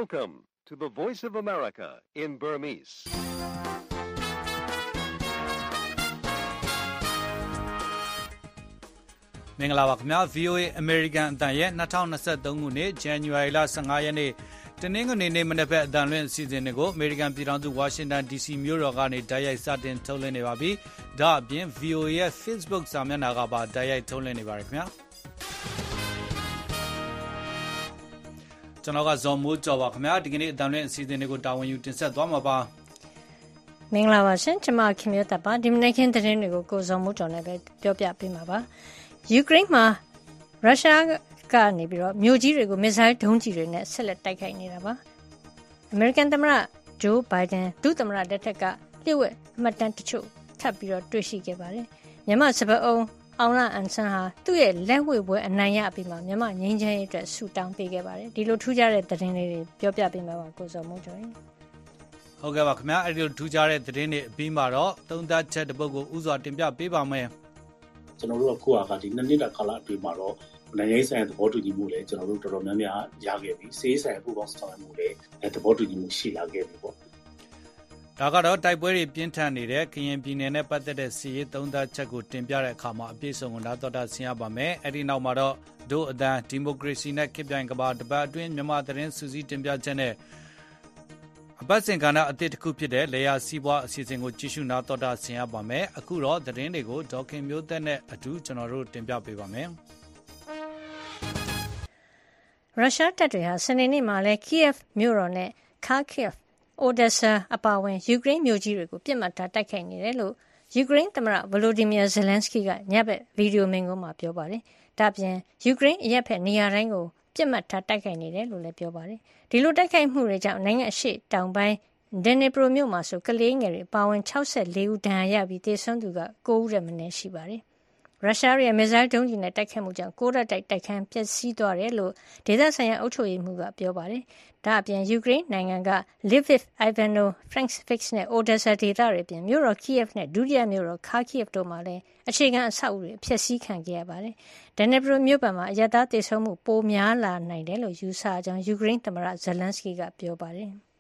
Welcome to the Voice of America in Burmese. ။မင်္ဂလာပါခင်ဗျာ VOA American အတန်ရဲ့2023ခုနှစ် January လ15ရက်နေ့တနင်္ဂနွေနေ့မနက်ဘက်အတန်လွင့်အစီအစဉ်တွေကို American ပြည်ထောင်စု Washington DC မြို့တော်ကနေတိုက်ရိုက်စတင်ထုတ်လွှင့်နေပါပြီ။ဒါအပြင် VOA ရဲ့ Facebook စာမျက်နှာကပါတိုက်ရိုက်ထုတ်လွှင့်နေပါတယ်ခင်ဗျာ။ကျွန်တော်ကဇော်မိုးကျော်ပါခင်ဗျာဒီကနေ့အတန်လွင့်အစီအစဉ်တွေကိုတာဝန်ယူတင်ဆက်သွားမှာပါမင်္ဂလာပါရှင်ကျွန်မခင်မျိုးတပ်ပါဒီမနေ့ခင်းသတင်းတွေကိုကိုဇော်မိုးကျော်နဲ့ပဲပြောပြပေးမှာပါယူကရိန်းမှာရုရှားကနေပြီးတော့မြို့ကြီးတွေကိုမစ်ဇိုင်းဒုံးကျည်တွေနဲ့ဆက်လက်တိုက်ခိုက်နေတာပါအမေရိကန်သမ္မတဂျိုးဘိုင်ဒန်ဒုသမ္မတလက်ထက်ကလျှို့ဝှက်အမှတ်တမ်းတချို့ထပ်ပြီးတော့တွေ့ရှိခဲ့ပါတယ်မြန်မာစပအုံအောင်လာအန်ဆန်ဟာသူ့ရဲ့လက်ဝှေပွဲအနိုင်ရပြီးမှမြန်မာငင်းချမ်းရေးအတွက်ဆူတောင်းပေးခဲ့ပါတယ်ဒီလိုထူးခြားတဲ့သတင်းလေးတွေပြောပြပေးမှာပါကိုစောမိုးကျော်ရင်ဟုတ်ကဲ့ပါခင်ဗျာအဲ့ဒီလိုထူးခြားတဲ့သတင်းတွေအပြီးမှာတော့သုံးသပ်ချက်တစ်ပုဒ်ကိုဥစွာတင်ပြပေးပါမယ်ကျွန်တော်တို့ကခုကဒီနှစ်တာကာလအတွင်းမှာတော့နိုင်ငံရေးဆိုင်ရာသဘောတူညီမှုလည်းကျွန်တော်တို့တော်တော်များများရခဲ့ပြီစေးဆိုင်ပူပေါင်းဆောင်ရွက်မှုလည်းသဘောတူညီမှုရှိလာခဲ့ပြီပေါ့ဒါကတော့တိုက်ပွဲတွေပြင်းထန်နေတဲ့ကရင်ပြည်နယ်နဲ့ပတ်သက်တဲ့စီးရေးသုံးသပ်ချက်ကိုတင်ပြတဲ့အခါမှာအပြည့်စုံကိုနားတော်တာဆင်ရပါမယ်အဲ့ဒီနောက်မှာတော့ဒို့အတန်ဒီမိုကရေစီနဲ့ခေတ်ပြိုင်ကဘာတပတ်အတွင်းမြန်မာသတင်းစူးစီးတင်ပြချက်နဲ့အပတ်စဉ်ကဏ္ဍအသစ်တစ်ခုဖြစ်တဲ့လေယာစီးပွားအစီအစဉ်ကိုကြည့်ရှုနားတော်တာဆင်ရပါမယ်အခုတော့သတင်းတွေကိုဒေါခင်မျိုးသက်နဲ့အတူကျွန်တော်တို့တင်ပြပေးပါမယ်ရုရှားတပ်တွေဟာစနေနေ့မှာလဲ Kiev မြို့တော်နဲ့ Kharkiv, Odessa အပါအဝင်ယူကရိန်းမြို့ကြီးတွေကိုပြစ်မှတ်ထားတိုက်ခိုက်နေတယ်လို့ယူကရိန်းသမ္မတ Volodymyr Zelensky ကညဘက်ဗီဒီယိုမိန့်ခွန်းမှာပြောပါတယ်။ဒါ့အပြင်ယူကရိန်းအရက်ဖက်နေရာတိုင်းကိုပြစ်မှတ်ထားတိုက်ခိုက်နေတယ်လို့လည်းပြောပါတယ်။ဒီလိုတိုက်ခိုက်မှုတွေကြောင့်နိုင်ငံအရှေ့တောင်ပိုင်း Dnipro မြို့မှာဆိုကလေးငယ်တွေပါဝင်64ဦးဒဏ်ရာရပြီးသေဆုံးသူက9ဦးထက်မနည်းရှိပါတယ်။ရုရှားရဲ့မစ်ဇိုင်းဒုံးကျည်နဲ့တိုက်ခိုက်မှုကြောင့်ကိုးရက်တိုက်ခန်းပျက်စီးသွားတယ်လို့ဒေသဆိုင်ရာအုပ်ချုပ်ရေးမှူးကပြောပါတယ်။ဒါ့အပြင်ယူကရိန်းနိုင်ငံက Lviv, Ivano-Frankivsk နဲ့ Odessa ဒေသတွေအပြင်မြို့တော် Kiev နဲ့ဒုတိယမြို့တော် Kharkiv တို့မှာလည်းအခြေခံအဆောက်အဦတွေဖျက်ဆီးခံခဲ့ရပါတယ်။ Dnipro မြို့ပတ်မှာအရပ်သားသေဆုံးမှုပိုများလာနိုင်တယ်လို့ယူဆကြောင်းယူကရိန်းသမ္မတ Zelensky ကပြောပါတယ်။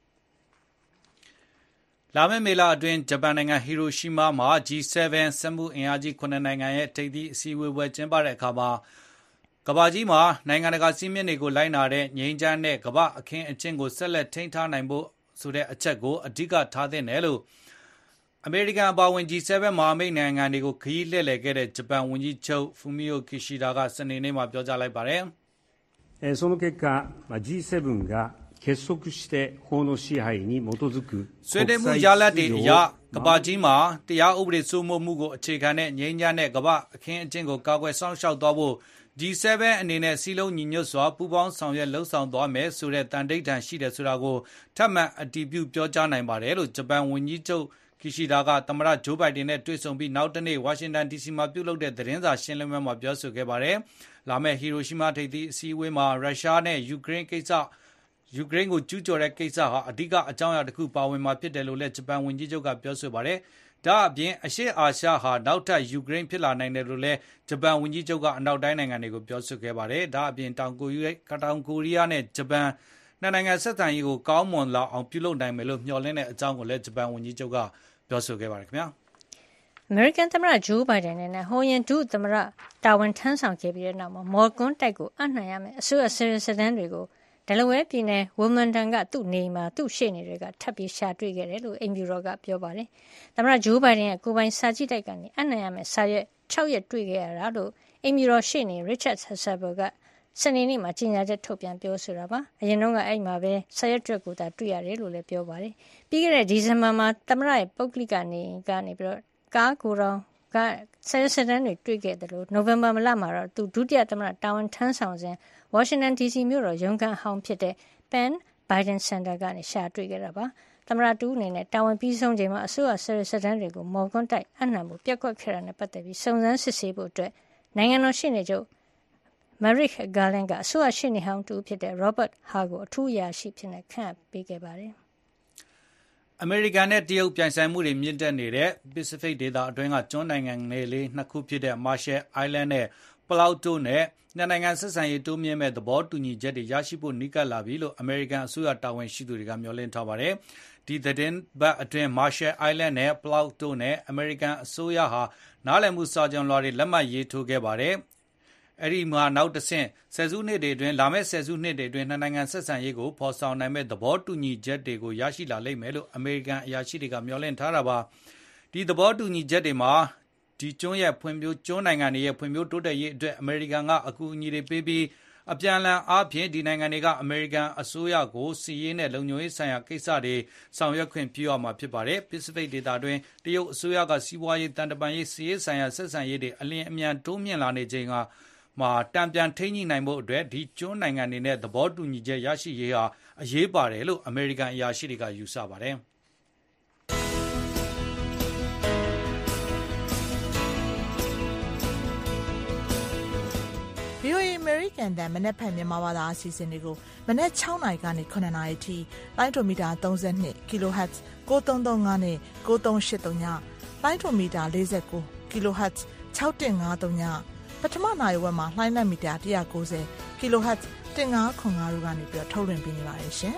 လာမယ့်မေလအတွင်းဂျပန်နိုင်ငံဟီရိုရှီးမားမှာ G7 စက်မှုအင်အားကြီး9နိုင်ငံရဲ့ထိပ်သီးအစည်းအဝေးပွဲကျင်းပတဲ့အခါမှာကမ္ဘာကြီးမှာနိုင်ငံတကာစည်းမျဉ်းတွေကိုလိုက်နာတဲ့ငြိမ်းချမ်းတဲ့ကမ္ဘာအခင်းအကျင်းကိုဆက်လက်ထိန်းထားနိုင်ဖို့ဆိုတဲ့အချက်ကိုအဓိကထားသင့်တယ်လို့အမေရိကန်အပါအဝင် G7 မဟာမိတ်နိုင်ငံတွေကိုခရီးလှည့်လည်ခဲ့တဲ့ဂျပန်ဝန်ကြီးချုပ် Fumio Kishida ကစနေနေ့မှာပြောကြားလိုက်ပါတယ်။その結果 G7 が結束して法の支配に基づくဆွေးနွေးမှုရလဒ်တွေအရကမ္ဘာကြီးမှာတရားဥပဒေစိုးမိုးမှုကိုအခြေခံတဲ့ငြိမ်းချမ်းတဲ့ကမ္ဘာအခင်းအကျင်းကိုကာကွယ်စောင့်ရှောက်သွားဖို့ G7 အနေနဲ့စီလုံးညီညွတ်စွာပူးပေါင်းဆောင်ရွက်လှုပ်ဆောင်သွားမယ်ဆိုတဲ့တန်ဋိဌာန်ရှိတယ်ဆိုတာကိုထပ်မံအတည်ပြုပြောကြားနိုင်ပါတယ်လို့ဂျပန်ဝန်ကြီးချုပ်ကီရှီဒါကသမ္မတဂျိုးဘိုင်ဒန်နဲ့တွေ့ဆုံပြီးနောက်တနေ့ဝါရှင်တန် DC မှာပြုလုပ်တဲ့သတင်းစာရှင်းလင်းပွဲမှာပြောဆိုခဲ့ပါတယ်။လာမယ့်ဟီရိုရှီးမားထိပ်သီးအစည်းအဝေးမှာရုရှားနဲ့ယူကရိန်းကိုကျူးကျော်တဲ့ကိစ္စဟာအဓိကအကြောင်းအရာတစ်ခုပါဝင်မှာဖြစ်တယ်လို့လည်းဂျပန်ဝန်ကြီးချုပ်ကပြောဆိုပါတယ်။ဒါအပြင်အရှေ့အာရှဟာနောက်ထပ်ယူကရိန်းဖြစ်လာနိုင်တယ်လို့လည်းဂျပန်ဝန်ကြီးချုပ်ကအနောက်တိုင်းနိုင်ငံတွေကိုပြောဆိုခဲ့ပါတယ်။ဒါအပြင်တောင်ကိုရီးယားနဲ့ဂျပန်နှစ်နိုင်ငံဆက်ဆံရေးကိုကောင်းမွန်လာအောင်ပြုလုပ်နိုင်မယ်လို့မျှော်လင့်တဲ့အကြောင်းကိုလည်းဂျပန်ဝန်ကြီးချုပ်ကပြောဆိုခဲ့ပါတယ်ခင်ဗျာ။အမေရိကန်သမ္မတဂျိုးဘိုင်ဒန်နဲ့ဟိုရင်ဒုသမ္မတတာဝန်ထမ်းဆောင်ခဲ့ပြီးတဲ့နောက်မှာမော်ကွန်းတိုက်ကိုအနှံ့ရမယ်အစိုးရစစ်တမ်းတွေကိုDelaware ပြည်နယ် Wilmington ကသူ့နေမှာသူ့ရှေ့နေတွေကထပ်ပြီးရှာတွေ့ခဲ့တယ်လို့အိမ်ဖြူတော်ကပြောပါတယ်။သမ္မတဂျိုးဘိုင်ဒန်ရဲ့ကိုယ်ပိုင်စာကြည့်တိုက်ကနေအနှံ့ရမယ်စာရွက်6ရက်တွေ့ခဲ့ရတာလို့အိမ်ဖြူတော်ရှေ့နေ Richard Salisbury ကစနေနေ့မှာကြေညာချက်ထုတ်ပြန်ပြောဆိုတာပါ။အရင်တော့အဲ့မှာပဲစာရွက်တွက်ကိုသာတွေ့ရတယ်လို့လည်းပြောပါတယ်။ပြီးခဲ့တဲ့ဒီဇင်ဘာမှာသမ္မတရဲ့ပုဂ္ဂလိကနေပြီးတော့ကားကိုယ်တော်ကစာရွက်စစ်တမ်းတွေတွေ့ခဲ့တယ်လို့နိုဝင်ဘာလမှာတော့သူဒုတိယသမ္မတတာဝန်ထမ်းဆောင်စဉ်ဝါရှင်တန် DC မြို့တော်ရုံးခန်းဟောင်းဖြစ်တဲ့ Penn Biden Center ကနေရှာတွေ့ခဲ့တာပါ။သမ္မတတူအနေနဲ့တာဝန်ပြီးဆုံးချိန်မှာအစိုးရစစ်တမ်းတွေကိုမော်ကွန်းတိုက်အနှံမှုပြက်ကွက်ခဲ့တာနဲ့ပတ်သက်ပြီးစုံစမ်းစစ်ဆေးဖို့အတွက်နိုင်ငံတော်ရှေ့နေချုပ် Merrick Garland ကအစိုးရရှေ့နေဟောင်းတူဖြစ်တဲ့ Robert Hur ကိုအထူးအရာရှိဖြစ်နေခန့်ပေးခဲ့ပါတယ်။အမေရိကန်နဲ့တရုတ်ပြိုင်ဆိုင်မှုတွေမြင့်တက်နေတဲ့ Pacific ဒေသအတွင်းကကျွန်းနိုင်ငံလေးနှစ်ခုဖြစ်တဲ့ Marshall Island နဲ့လောက်တို့နဲ့နှစ်နိုင်ငံဆက်ဆံရေးတိုးမြှင့်မဲ့သဘောတူညီချက်တွေရရှိဖို့နီးကပ်လာပြီလို့အမေရိကန်အစိုးရတာဝန်ရှိသူတွေကမျှော်လင့်ထားပါတယ်။ဒီသတင်းပတ်အတွင်း Marshall Island နဲ့ Palau တို့နဲ့အမေရိကန်အစိုးရဟာနားလည်မှုစာချုပ်လွှာတွေလက်မှတ်ရေးထိုးခဲ့ပါတယ်။အဲဒီမှာနောက်တစ်ဆင့်လာမယ့်ဆယ်စုနှစ်တွေအတွင်းနှစ်နိုင်ငံဆက်ဆံရေးကိုဖော်ဆောင်နိုင်မဲ့သဘောတူညီချက်တွေကိုရရှိလာလိမ့်မယ်လို့အမေရိကန်အရာရှိတွေကမျှော်လင့်ထားတာပါ။ဒီသဘောတူညီချက်တွေမှာဒီကျွန်းနိုင်ငံတွေရဲ့ဖွံ့ဖြိုးတိုးတက်ရေးအတွက်အမေရိကန်ကအကူအညီတွေပေးပြီးအပြန်အလှန်အားဖြင့်ဒီနိုင်ငံတွေကအမေရိကန်အစိုးရကိုစီးရေးနဲ့လုံခြုံရေးဆိုင်ရာကိစ္စတွေဆောင်ရွက်ခွင့်ပြုရမှာဖြစ်ပါတယ်။ Pacific ဒေသတွင်းတရုတ်အစိုးရကစီးပွားရေးတန်တမာရေးစီးရေးဆိုင်ရာဆက်ဆံရေးတွေအလင်းအမြန်တိုးမြင့်လာနေချိန်မှာတံပြန်ထိန်းညှိနိုင်ဖို့အတွက်ဒီကျွန်းနိုင်ငံတွေနဲ့သဘောတူညီချက်ရရှိရေးဟာအရေးပါတယ်လို့အမေရိကန်အရာရှိတွေကယူဆပါတယ်။ VOA American တန်မနေ့ဖက်မြန်မာဘာသာအစီအစဉ်တွေကိုမနေ့6နာရီကနေ9နာရီထိလိုင်းဒိုမီတာ32 kHz 9335နဲ့9383ညလိုင်းဒိုမီတာ49 kHz 6153ညပထမနိုင်ဝက်မှာလိုင်းလက်မီတာ190 kHz 1505တို့ကနေပြီးထုတ်လွှင့်ပေးနေပါတယ်ရှင်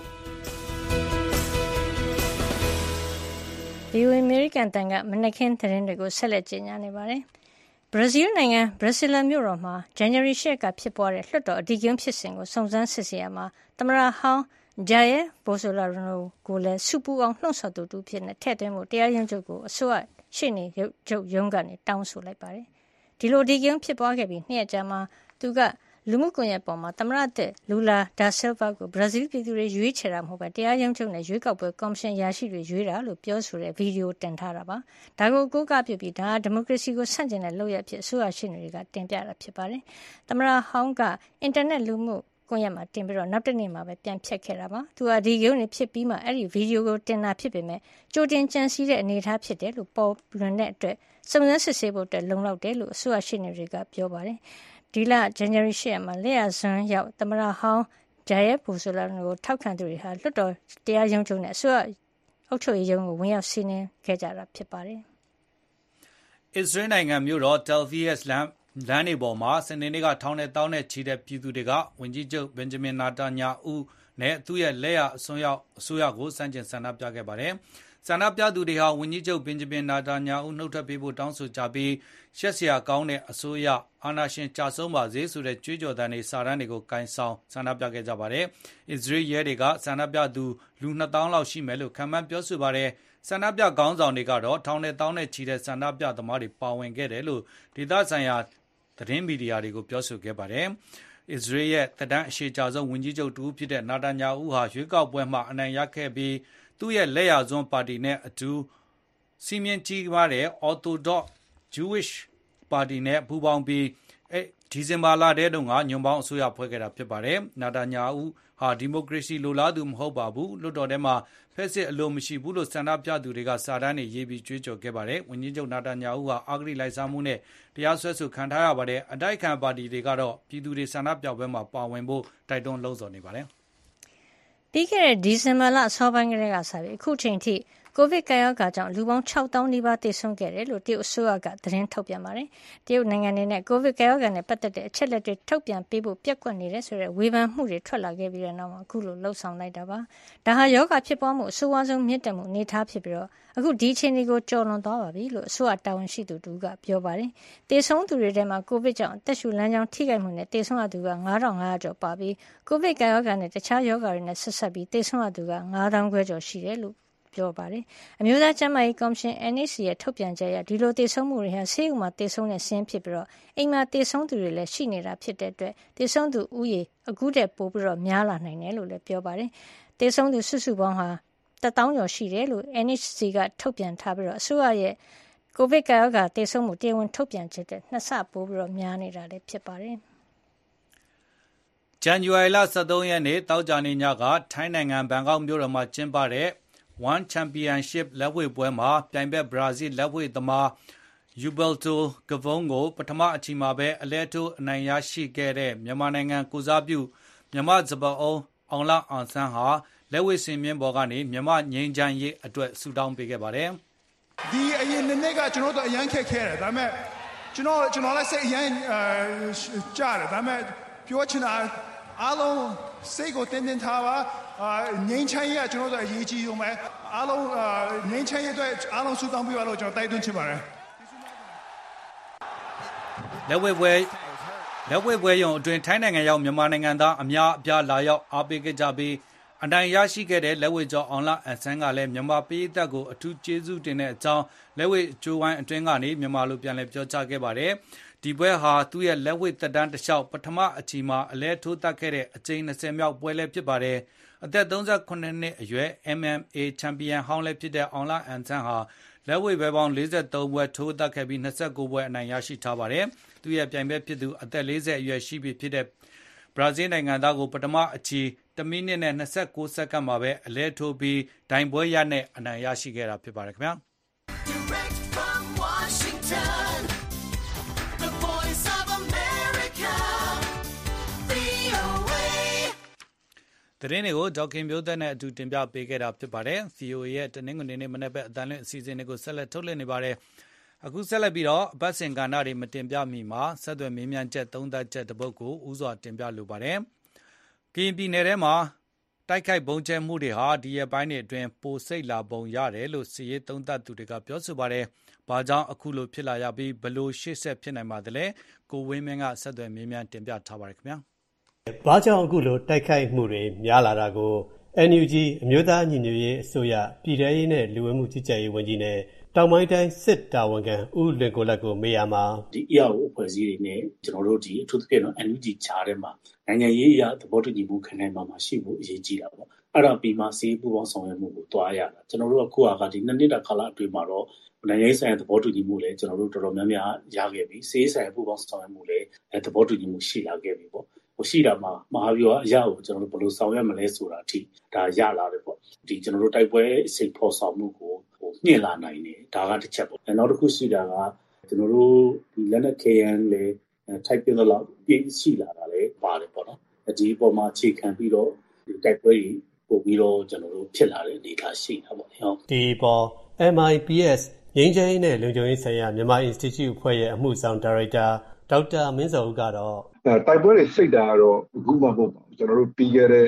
။ VOA American တန်ကမနေ့ကသတင်းတွေကိုဆက်လက်ကြီးညာနေပါတယ်။ဘရာဇီးနိုင်ငံဘရက်ဆီလာမြို့တော်မှာဇန်နဝါရီ10ကဖြစ်ပွားတဲ့လွှတ်တော်အဓိကရုဏ်းဖြစ်စဉ်ကိုစုံစမ်းစစ်ဆေးရမှာသမ္မတဟောင်းဂျာယယ်ဘိုဆိုလာရိုကိုလည်းစုပူအောင်နှုတ်ဆက်သူတူဖြစ်နေထည့်သွင်းဖို့တရားရုံးချုပ်ကိုအစိုးရရှေ့နေချုပ်ရုံးကနေတောင်းဆိုလိုက်ပါတယ်။ဒီလိုအဓိကရုဏ်းဖြစ်ပွားခဲ့ပြီး2ရက်ကြာမှသူကလူမှုကွန်ရက်ပေါ်မှာသမ္မတတဲ့လူလာဒါဆယ်ဗာကိုဘရာဇီးပြည်သူတွေရွေးချယ်တာမဟုတ်ပဲတရားရုံးချုပ်နဲ့ရွေးကောက်ပွဲကော်မရှင်ရာရှိတွေရွေးတာလို့ပြောဆိုတဲ့ဗီဒီယိုတင်ထားတာပါ။ဒါကိုကိုးကားပြုပြီးဒါဒီမိုကရေစီကိုဆန့်ကျင်တဲ့လုပ်ရပ်အဖြစ်အစိုးရရှိနေတွေကတင်ပြတာဖြစ်ပါတယ်။သမ္မတဟောင်းကအင်တာနက်လူမှုကွန်ရက်မှာတင်ပြီးတော့နောက်တစ်နေ့မှာပဲပြန်ဖြတ်ခဲ့တာပါ။သူကဒီဂုဏ်တွေဖြစ်ပြီးမှအဲ့ဒီဗီဒီယိုကိုတင်တာဖြစ်ပေမဲ့ကြိုတင်ကြံစည်တဲ့အနေအထားဖြစ်တယ်လို့ပေါ်လွင်တဲ့အတွက်စုံစမ်းစစ်ဆေးဖို့အတွက်လုံလောက်တယ်လို့အစိုးရရှိနေတွေကပြောပါတယ်။ဒီလဇန်နဝါရီ10ရက်မှာလက်ရစွန်းရောက်သမ္မတဟောင်းဂျာယက်ဘိုဆိုလာကိုထောက်ခံသူတွေဟာလွှတ်တော်တရားရုံးချုပ်နဲ့အစိုးရအုပ်ချုပ်ရေးရုံးကိုဝင်ရောက်စီးနင်းခဲ့ကြတာဖြစ်ပါတယ်။အစ္စရေးနိုင်ငံမြို့တော်တယ်ဗီယက်လမ်းတွေပေါ်မှာစနေနေ့ကထောင်နဲ့တောင်းနဲ့ချီတဲ့ပြည်သူတွေကဝန်ကြီးချုပ်ဘင်ဂျမင်နာတာညာဦးနဲ့သူ့ရဲ့လက်ရအစိုးရကိုစန့်ကျင်ဆန္ဒပြခဲ့ပါတယ်။ဆန္ဒပြသူတွေဟာဝန်ကြီးချုပ်ဘင်ဂျမင်နာတာညာဦးနှုတ်ထွက်ပေးဖို့တောင်းဆိုကြပြီးရှက်စရာကောင်းတဲ့အစိုးရအာဏာရှင်ကြာဆုံးပါစေဆိုတဲ့ကြွေးကြော်သံတွေစာတမ်းတွေကိုကိုင်ဆောင်ဆန္ဒပြခဲ့ကြပါတယ်။အစ္စရေးရဲတွေကဆန္ဒပြသူလူ2000လောက်ရှိမယ်လို့ခန့်မှန်းပြောဆိုပါတယ်။ဆန္ဒပြခေါင်းဆောင်တွေကတော့ထောင်နဲ့တောင်းနဲ့ချီတဲ့ဆန္ဒပြသမားတွေပါဝင်ခဲ့တယ်လို့ဒေသဆိုင်ရာသတင်းမီဒီယာတွေကိုပြောဆိုခဲ့ပါတယ်။အစ္စရေးရဲ့သက်တမ်းအရှည်ကြာဆုံးဝန်ကြီးချုပ်တူဖြစ်တဲ့နာတာညာဦးဟာရွေးကောက်ပွဲမှာအနိုင်ရခဲ့ပြီးသူ့ရဲ့လက်ရစွန်းပါတီနဲ့အတူစီမင်းကြီးမားတဲ့ Orthodox Jewish ပါတီနဲ့ပူးပေါင်းပြီးဒီဇင်ဘာလထဲတုန်းကညွန့်ပေါင်းအစိုးရဖွဲ့ခဲ့တာဖြစ်ပါတယ်။နာတာညာဦးဟာဒီမိုကရေစီလိုလားသူမဟုတ်ပါဘူး။လွှတ်တော်ထဲမှာဖက်စစ်အလိုမရှိဘူးလို့ဆန္ဒပြသူတွေကစာတမ်းတွေရေးပြီးကြွေးကြော်ခဲ့ပါတယ်။ဝန်ကြီးချုပ်နာတာညာဦးဟာအဂတိလိုက်စားမှုနဲ့တရားစွဲဆိုခံထားရပါတယ်။အတိုက်အခံပါတီတွေကတော့ပြည်သူတွေဆန္ဒပြပွဲမှာပါဝင်ဖို့တိုက်တွန်းလှုံ့ဆော်နေပါတယ်။ပြီးခဲ့တဲ့ဒီဇင်ဘာလအစောပိုင်းကတည်းကစပြီးအခုချိန်ထိကိုဗစ်ကပ်ရောဂါကြောင့်လူပေါင်း6000နီးပါးသေဆုံးခဲ့တယ်လို့တရုတ်အစိုးရကသတင်းထုတ်ပြန်ပါတယ်။တရုတ်နိုင်ငံအနေနဲ့ကိုဗစ်ကပ်ရောဂါနဲ့ပတ်သက်တဲ့အချက်လက်တွေထုတ်ပြန်ပေးဖို့ပျက်ကွက်နေတယ်ဆိုတဲ့ဝေဖန်မှုတွေထွက်လာခဲ့ပြီးတဲ့နောက်မှာအခုလိုလှုံ့ဆော်လိုက်တာပါ။ဒါဟာရောဂါဖြစ်ပွားမှုအဆိုးဝါးဆုံးမြင့်တက်မှုအနေအထားဖြစ်ပြီးတော့အခုဒီအခြေအနေကိုကျော်လွန်သွားပါပြီလို့အစိုးရတာဝန်ရှိသူတို့ကပြောပါတယ်။သေဆုံးသူတွေထဲမှာကိုဗစ်ကြောင့်အသက်ရှူလမ်းကြောင်းထိခိုက်မှုနဲ့သေဆုံးရသူက9500ကျော်ပါပြီးကိုဗစ်ကပ်ရောဂါနဲ့တခြားရောဂါတွေနဲ့ဆက်ဆက်ပြီးသေဆုံးရသူက9000ခွဲကျော်ရှိတယ်လို့ပြောပါတယ်။အမျိုးသားကျန်းမာရေးကော်မရှင် NHC ရဲ့ထုတ်ပြန်ချက်အရဒီလိုသေဆုံးမှုတွေဟာဆေးရုံမှာသေဆုံးတဲ့ဆင်းဖြစ်ပြီးတော့အိမ်မှာသေဆုံးသူတွေလည်းရှိနေတာဖြစ်တဲ့အတွက်သေဆုံးသူဥယေအခုတည်းပိုပြီးတော့များလာနိုင်တယ်လို့လည်းပြောပါတယ်။သေဆုံးသူစုစုပေါင်းဟာ1000ကျော်ရှိတယ်လို့ NHC ကထုတ်ပြန်ထားပြီးတော့အစိုးရရဲ့ကိုဗစ်ကပ်ရောဂါသေဆုံးမှုတရားဝင်ထုတ်ပြန်ချက်တဲ့2ဆပိုပြီးတော့များနေတာလည်းဖြစ်ပါတယ်။ဇန်နဝါရီလ23ရက်နေ့တောက်ကြနေညကထိုင်းနိုင်ငံဘန်ကောက်မြို့တော်မှာကျင်းပတဲ့One Championship လက်ဝှေ့ပွဲမှာပြိုင်ဘက်ဘရာဇီးလက်ဝှေ့သမား Gilberto Gavão ကိုပထမအချီမှာပဲအလဲထိုးအနိုင်ရရှိခဲ့တဲ့မြန်မာနိုင်ငံကိုစားပြုမြန်မာစပါးအုံးအောင်လအောင်ဆန်းဟာလက်ဝှေ့စင်မြင့်ပေါ်ကနေမြန်မာငိမ့်ချမ်းရေးအတွက်ဆုတောင်းပေးခဲ့ပါတယ်။ဒီအရင်နှစ်ကကျွန်တော်တို့အရန်ခက်ခဲတယ်ဒါပေမဲ့ကျွန်တော်လည်းစိတ်အရင်ကြားတယ်ဒါပေမဲ့ပြောချင်တာအားလုံးစိတ်ကိုတင်းထားပါငြိမ်းချမ်းရေးကကျွန်တော်တို့အရေးကြီးဆုံးပဲအားလုံးငြိမ်းချမ်းရေးအတွက်အားလုံးစုတောင်းပေးပါလို့ကျွန်တော်တိုက်တွန်းချင်ပါတယ်လက်ဝဲပွဲရုံအတွင်းထိုင်းနိုင်ငံရောက်မြန်မာနိုင်ငံသားအများအပြားလာရောက်အားပေးခဲ့ကြပြီးအနိုင်ရရှိခဲ့တဲ့လက်ဝဲကျော်အောင်လအန်ဆန်းကလည်းမြန်မာပြည်သက်ကိုအထူးကျေးဇူးတင်တဲ့အကြောင်းလက်ဝဲကျိုးဝိုင်းအတွင်းကနေမြန်မာလိုပြန်လည်ပြောကြားခဲ့ပါတယ်ဒီပွဲဟာသူ့ရဲ့လက်ဝဲသက်တမ်းတစ်လျှောက်ပထမအချီမှာအလဲထိုးတက်ခဲ့တဲ့အကြိမ်20မြောက်ပွဲလည်းဖြစ်ပါတယ်အသက်38နှစ်အရွယ် MMA ချန်ပီယံဟောင်းလည်းဖြစ်တဲ့အောင်လအန်ဆန်းဟာလက်ဝဲပွဲပေါင်း43ပွဲထိုးတက်ခဲ့ပြီး29ပွဲအနိုင်ရရှိထားပါတယ်သူ့ရဲ့ပြိုင်ဘက်ဖြစ်သူအသက်40အရွယ်ရှိပြီဖြစ်တဲ့ဘရာဇီးနိုင်ငံသားကိုပထမအချီ1မိနစ်နဲ့29စက္ကန့်မှာပဲအလဲထိုးပြီးဒိုင်ပွဲရနဲ့အနိုင်ရရှိခဲ့တာဖြစ်ပါတယ်ခင်ဗျာသတင်းတွေကိုဒေါက်ခင်မျိုးသက်နဲ့အတူတင်ပြပေးခဲ့တာဖြစ်ပါတယ် VOA ရဲ့တနင်္ဂနွေနေ့မနေ့ဘက်အတန်းလွင့်အစီအစဉ်တွေကိုဆက်လက်ထုတ်လွှင့်နေပါတယ်အခုဆက်လက်ပြီးတော့အပတ်စဉ်ကဏ္ဍတွေမတင်ပြမီမှာဆက်သွယ်မေးမြန်းချက်သုံးသပ်ချက်တစ်ပုဒ်ကိုဥစွာတင်ပြလိုပါတယ်ကရင်ပြည်နယ်ထဲမှာတိုက်ခိုက်ပုံကျဲမှုတွေဟာဒီရက်ပိုင်းတွေအတွင်းပိုစိတ်လာပုံရတယ်လို့စီရေးသုံးသပ်သူတွေကပြောဆိုပါတယ်။ဘာကြောင့်အခုလိုဖြစ်လာရပြီးဘလို့ရှေ့ဆက်ဖြစ်နိုင်ပါသလဲကိုဝင်းမင်းကဆက်သွယ်မေးမြန်းတင်ပြထားပါတယ်ခင်ဗျာ။ဘာကြောင့်အခုလိုတိုက်ခိုက်မှုတွေများလာတာကို NUG အမျိုးသားညီညွတ်ရေးအစိုးရပြည်ထရေးနဲ့လူဝင်မှုကြီးကြပ်ရေးဝန်ကြီးနဲ့တောင်ပိုင်းတိုင်းစစ်တာဝန်ခံဦးလွင်ကိုလက်ကိုမေးရမှာဒီ EAO အဖွဲ့အစည်းတွေနဲ့ကျွန်တော်တို့ဒီအထူးသဖြင့်တော့ NUG ချားထဲမှာနိုင်ငံရေးအရာသဘောတူညီမှုခံနိုင်မှာရှိဖို့အရေးကြီးတာပေါ့အဲ့ဒါပြီးမှစီးပူပေါင်းဆောင်ရွက်မှုကိုတွားရတာကျွန်တော်တို့ကခုကဒီ2နှစ်တာကာလအတွင်းမှာတော့နိုင်ငံရေးဆိုင်ရာသဘောတူညီမှုလည်းကျွန်တော်တို့တော်တော်များများရခဲ့ပြီစီးဆိုင်ရာပူပေါင်းဆောင်ရွက်မှုလည်းသဘောတူညီမှုရှိလာခဲ့ပြီပေါ့ရှိတာမှာမဟာဗျူဟာအရာကိုကျွန်တော်တို့ဘယ်လိုဆောင်ရွက်မလဲဆိုတာအထိဒါရလာတယ်ပေါ့ဒီကျွန်တော်တို့တိုက်ပွဲစိတ်ဖော်ဆောင်မှုကိုညှင့်လာနိုင်တယ်ဒါကတစ်ချက်ပေါ့နောက်တစ်ခုရှိတာကကျွန်တော်တို့ဒီလက်နက် KN လေထိုက်ပြင်းလောက်ပြည့်ရှိလာတာလေပါတယ်ပေါ့နော်ဒီအပေါ်မှာအခြေခံပြီးတော့ဒီတိုက်ပွဲကြီးပို့ပြီးတော့ကျွန်တော်တို့ဖြစ်လာတဲ့အနေအထားရှိတာပေါ့ဟုတ်ဒီပေါ် MIPS ငြိမ်းချမ်းရေးနဲ့လုံခြုံရေးဆိုင်ရာမြန်မာ Institute အဖွဲ့ရဲ့အမှုဆောင်ဒါရိုက်တာဒေါက်တာမင်းစောဦးကတော့တိုက်ပွဲတွေစိတ်တာကတော့အခုမှမဟုတ်ပါဘူးကျွန်တော်တို့ပြီးခဲ့တဲ့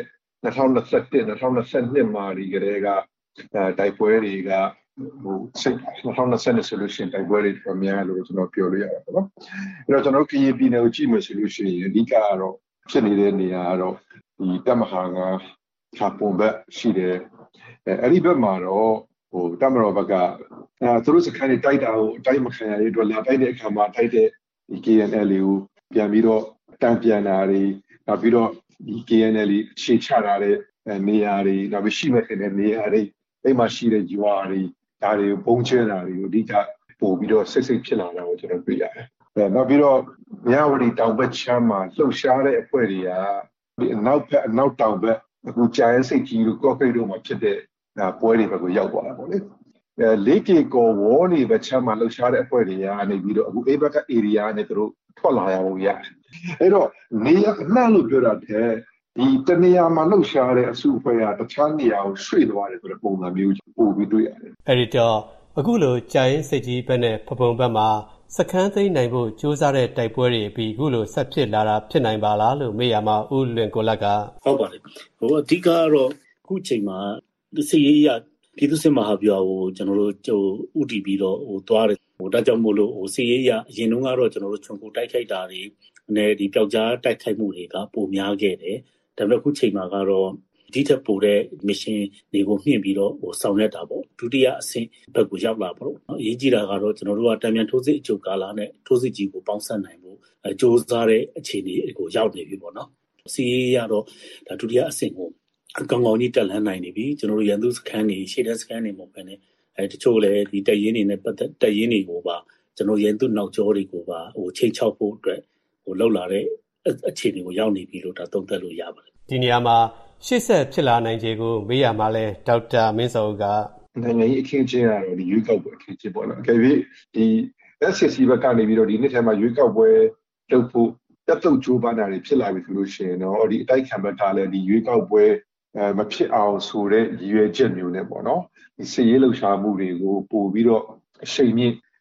2021 2022မှာဒီကလေးကတိုက်ပွဲတွေကစိတ်2020ဆိုလို့ရှိရင်တိုက်ပွဲတွေအများလို့ကျွန်တော်ပြောလို့ရတာပေါ့နော်အဲ့တော့ကျွန်တော်တို့ KP နယ်ကိုကြည့်မယ်ဆိုလို့ရှိရင်အဓိကကတော့ဖြစ်နေတဲ့နေရာကတော့ဒီတပ်မဟာကခါပုံဘက်ရှိတယ်အဲ့ဒီဘက်မှာတော့တပ်မတော်ဘက်ကသူတို့စခန်းတွေတိုက်တာကိုအတိုင်းမခံရတဲ့အတွက်လာတိုက်တဲ့အခါမှာတိုက်တဲ့ဒီ KNL ကိုပြန်ပြီးတော့တန်ပြန်တာတွေနောက်ပြီးတော့ဒီ KNL ရှေ့ချတာတဲ့နေရာတွေနောက်ပြီးရှိမဲ့တဲ့နေရာတွေအိမ်မှာရှိတဲ့ရွာတွေဒါတွေပုံချဲတာတွေကိုအဓိကပို့ပြီးတော့စိတ်ဖြစ်လာတာကိုကျွန်တော်တွေ့ရတယ်။နောက်ပြီးတော့မြဝတီတောင်ဘက်ချမ်းမှာလှုပ်ရှားတဲ့အဖွဲ့တွေကဒီအနောက်တောင်ဘက်အခုကြာရင်စိတ်ကြီးလို့ကော့ကရိတ်တို့မှာဖြစ်တဲ့ပွဲတွေဘက်ကိုရောက်သွားတာပေါ့လေ။လေးကေကောဝေါ်နေဘက်ချမ်းမှာလှုပ်ရှားတဲ့အဖွဲ့တွေကနေပြီးတော့အခုအေးဘက်က area နဲ့သူတို့ထွက်လာရဖို့ရတယ်။အဲ့တော့နေရာအနှံ့လို့ပြောတာတဲ့ဒီတနေရာမှာလှုပ်ရှားတဲ့အစုအဖွဲ့ကတခြားနေရာကိုရွှေ့သွားတယ်ဆိုတဲ့ပုံစံမျိုးပို့ပြီးတွေ့ရတယ်။အဲ့ဒီတော့အခုလိုကြာရင်စိတ်ကြီးဘက်နဲ့ဖပုံဘက်မှာစခန်းသိမ်းနိုင်ဖို့ကြိုးစားတဲ့တိုက်ပွဲတွေပြီးအခုလိုဆက်ဖြစ်လာတာဖြစ်နိုင်ပါလားလို့မေးရမှာဦးလွင်ကိုလက်ကဟုတ်ပါတယ်အဓိကကတော့အခုချိန်မှာစီရေးရပြည်သူ့စစ်မဟာဗျူဟာကိုကျွန်တော်တို့ဥတီပြီးတော့သွားတယ်ဒါကြောင့်မို့လို့စီရေးရအရင်တုန်းကတော့ကျွန်တော်တို့ခြုံကိုတိုက်ခိုက်တာတွေနဲ့ဒီပျောက်ကြားတိုက်ခိုက်မှုတွေကပိုများခဲ့တယ်ဒါပေမဲ့အခုချိန်မှာကတော့ဒီထက်ပိုတဲ့ mission တွေကိုမြှင့်ပြီးတော့ဆောင်ရွက်တာပေါ့ဒုတိယအဆင့်ဘက်ကိုရောက်လာပေါ့အရေးကြီးတာကတော့ကျွန်တော်တို့ကတံပြန်ထိုးစစ်အကျုပ်ကာလနဲ့ထိုးစစ်ကြီးကိုပေါင်းစပ်နိုင်ဖို့စ조사တဲ့အခြေအနေကိုရောက်နေပြီပေါ့နော်စီးရတော့ဒါဒုတိယအဆင့်ကိုကောင်းကောင်းကြီးတက်လှမ်းနိုင်နေပြီကျွန်တော်တို့ရန်သူစခန်းတွေရှေ့တန်းစခန်းတွေမဟုတ်ဘဲနဲ့တချို့လည်းဒီတပ်ရင်းတွေနဲ့ပတ်သက်တပ်ရင်းတွေကိုပါကျွန်တော်ရန်သူနောက်ကျောတွေကိုပါချိန်ချောက်ဖို့အတွက်လောက်လာတဲ့အခြေအနေကိုရောက်နေပြီလို့ဒါသုံးသပ်လို့ရပါတယ်ဒီနေရာမှာရှေ့ဆက်ဖြစ်လာနိုင်ခြေကိုမေးရမှာလဲဒေါက်တာမင်းစောဦးကနိုင်ငံရေးအခင်းအကျင်းကတော့ဒီရွေးကောက်ပွဲအခင်းအကျင်းပေါ့နော်။ကြည့်ဒီ SCC ဘက်ကနေပြီးတော့ဒီနှစ်ထဲမှာရွေးကောက်ပွဲလုပ်ဖို့တက်တုတ်ကြိုးပမ်းတာတွေဖြစ်လာပြီဆိုလို့ရှိရင်တော့ဒီအတိုက်ခံဘက်ကလည်းဒီရွေးကောက်ပွဲမဖြစ်အောင်ဆိုတဲ့ရည်ရွယ်ချက်မျိုးနဲ့ပေါ့နော်။ဒီစစ်ရေးလှုပ်ရှားမှုတွေကိုပို့ပြီးတော့အရှိန်မြင့်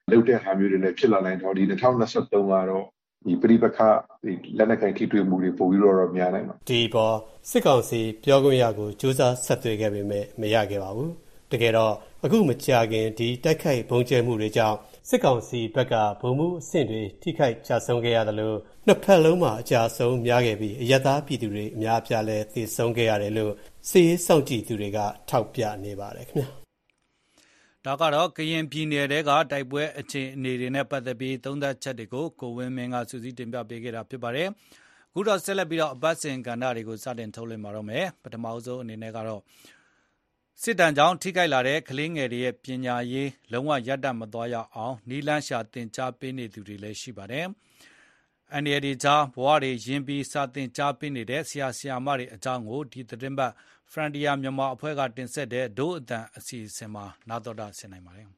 လုပ်တဲ့ဟာမျိုးတွေလည်းဖြစ်လာနိုင်တော့ဒီ2023ကတော့ဒီပြိပခဒီလက်နက်ကင်ထိတွေ့မှုတွေပို့ပြီးတော့များနိုင်မှာဒီပေါ်စစ်ကောင်စီပြောခွင့်ရကိုစူးစမ်းဆက်သွယ်ခဲ့ပေမဲ့မရခဲ့ပါဘူးတကယ်တော့အခုမကြာခင်ဒီတိုက်ခိုက်ပုံကျဲမှုတွေကြောင့်စစ်ကောင်စီဘက်ကဗိုလ်မှူးအဆင့်တွေထိခိုက်ကြဆုံးခဲ့ရတယ်လို့နှစ်ဖက်လုံးမှာအကြဆုံးများခဲ့ပြီးအယက်သားပြည်သူတွေအများအပြားလဲသေဆုံးခဲ့ရတယ်လို့စစ်ရေးစောင့်ကြည့်သူတွေကထောက်ပြနေပါတယ်ခင်ဗျာဒါကတော့ကရင်ပြည်နယ်တဲကတိုက်ပွဲအခြေအနေတွေနဲ့ပတ်သက်ပြီးသုံးသပ်ချက်တွေကိုကိုဝင်းမင်းကစူးစီးတင်ပြပေးခဲ့တာဖြစ်ပါတယ်။အခုတော့ဆက်လက်ပြီးတော့အပတ်စဉ်ကဏ္ဍတွေကိုစတင်ထုတ်လွှင့်မှာတော့မယ်။ပထမဆုံးအနေနဲ့ကတော့စစ်တမ်းကြောင့်ထိခိုက်လာတဲ့ကလေးငယ်တွေရဲ့ပညာရေးလုံးဝရပ်တန့်မသွားရအောင်နီလန်းရှာတင်ကြားပေးနေသူတွေလည်းရှိပါတယ်။အန်ဒီကြားဘဝတွေရင်းပြီးစာတင်ကြားပေးနေတဲ့ဆရာဆရာမတွေအကြောင်းကိုဒီသတင်းပတ်Frontier မြန်မာအဖွဲ့ကတင်ဆက်တဲ့ဒို့အတန်အစီအစဉ်မှာနာတော်တာဆင်နိုင်ပါတယ်။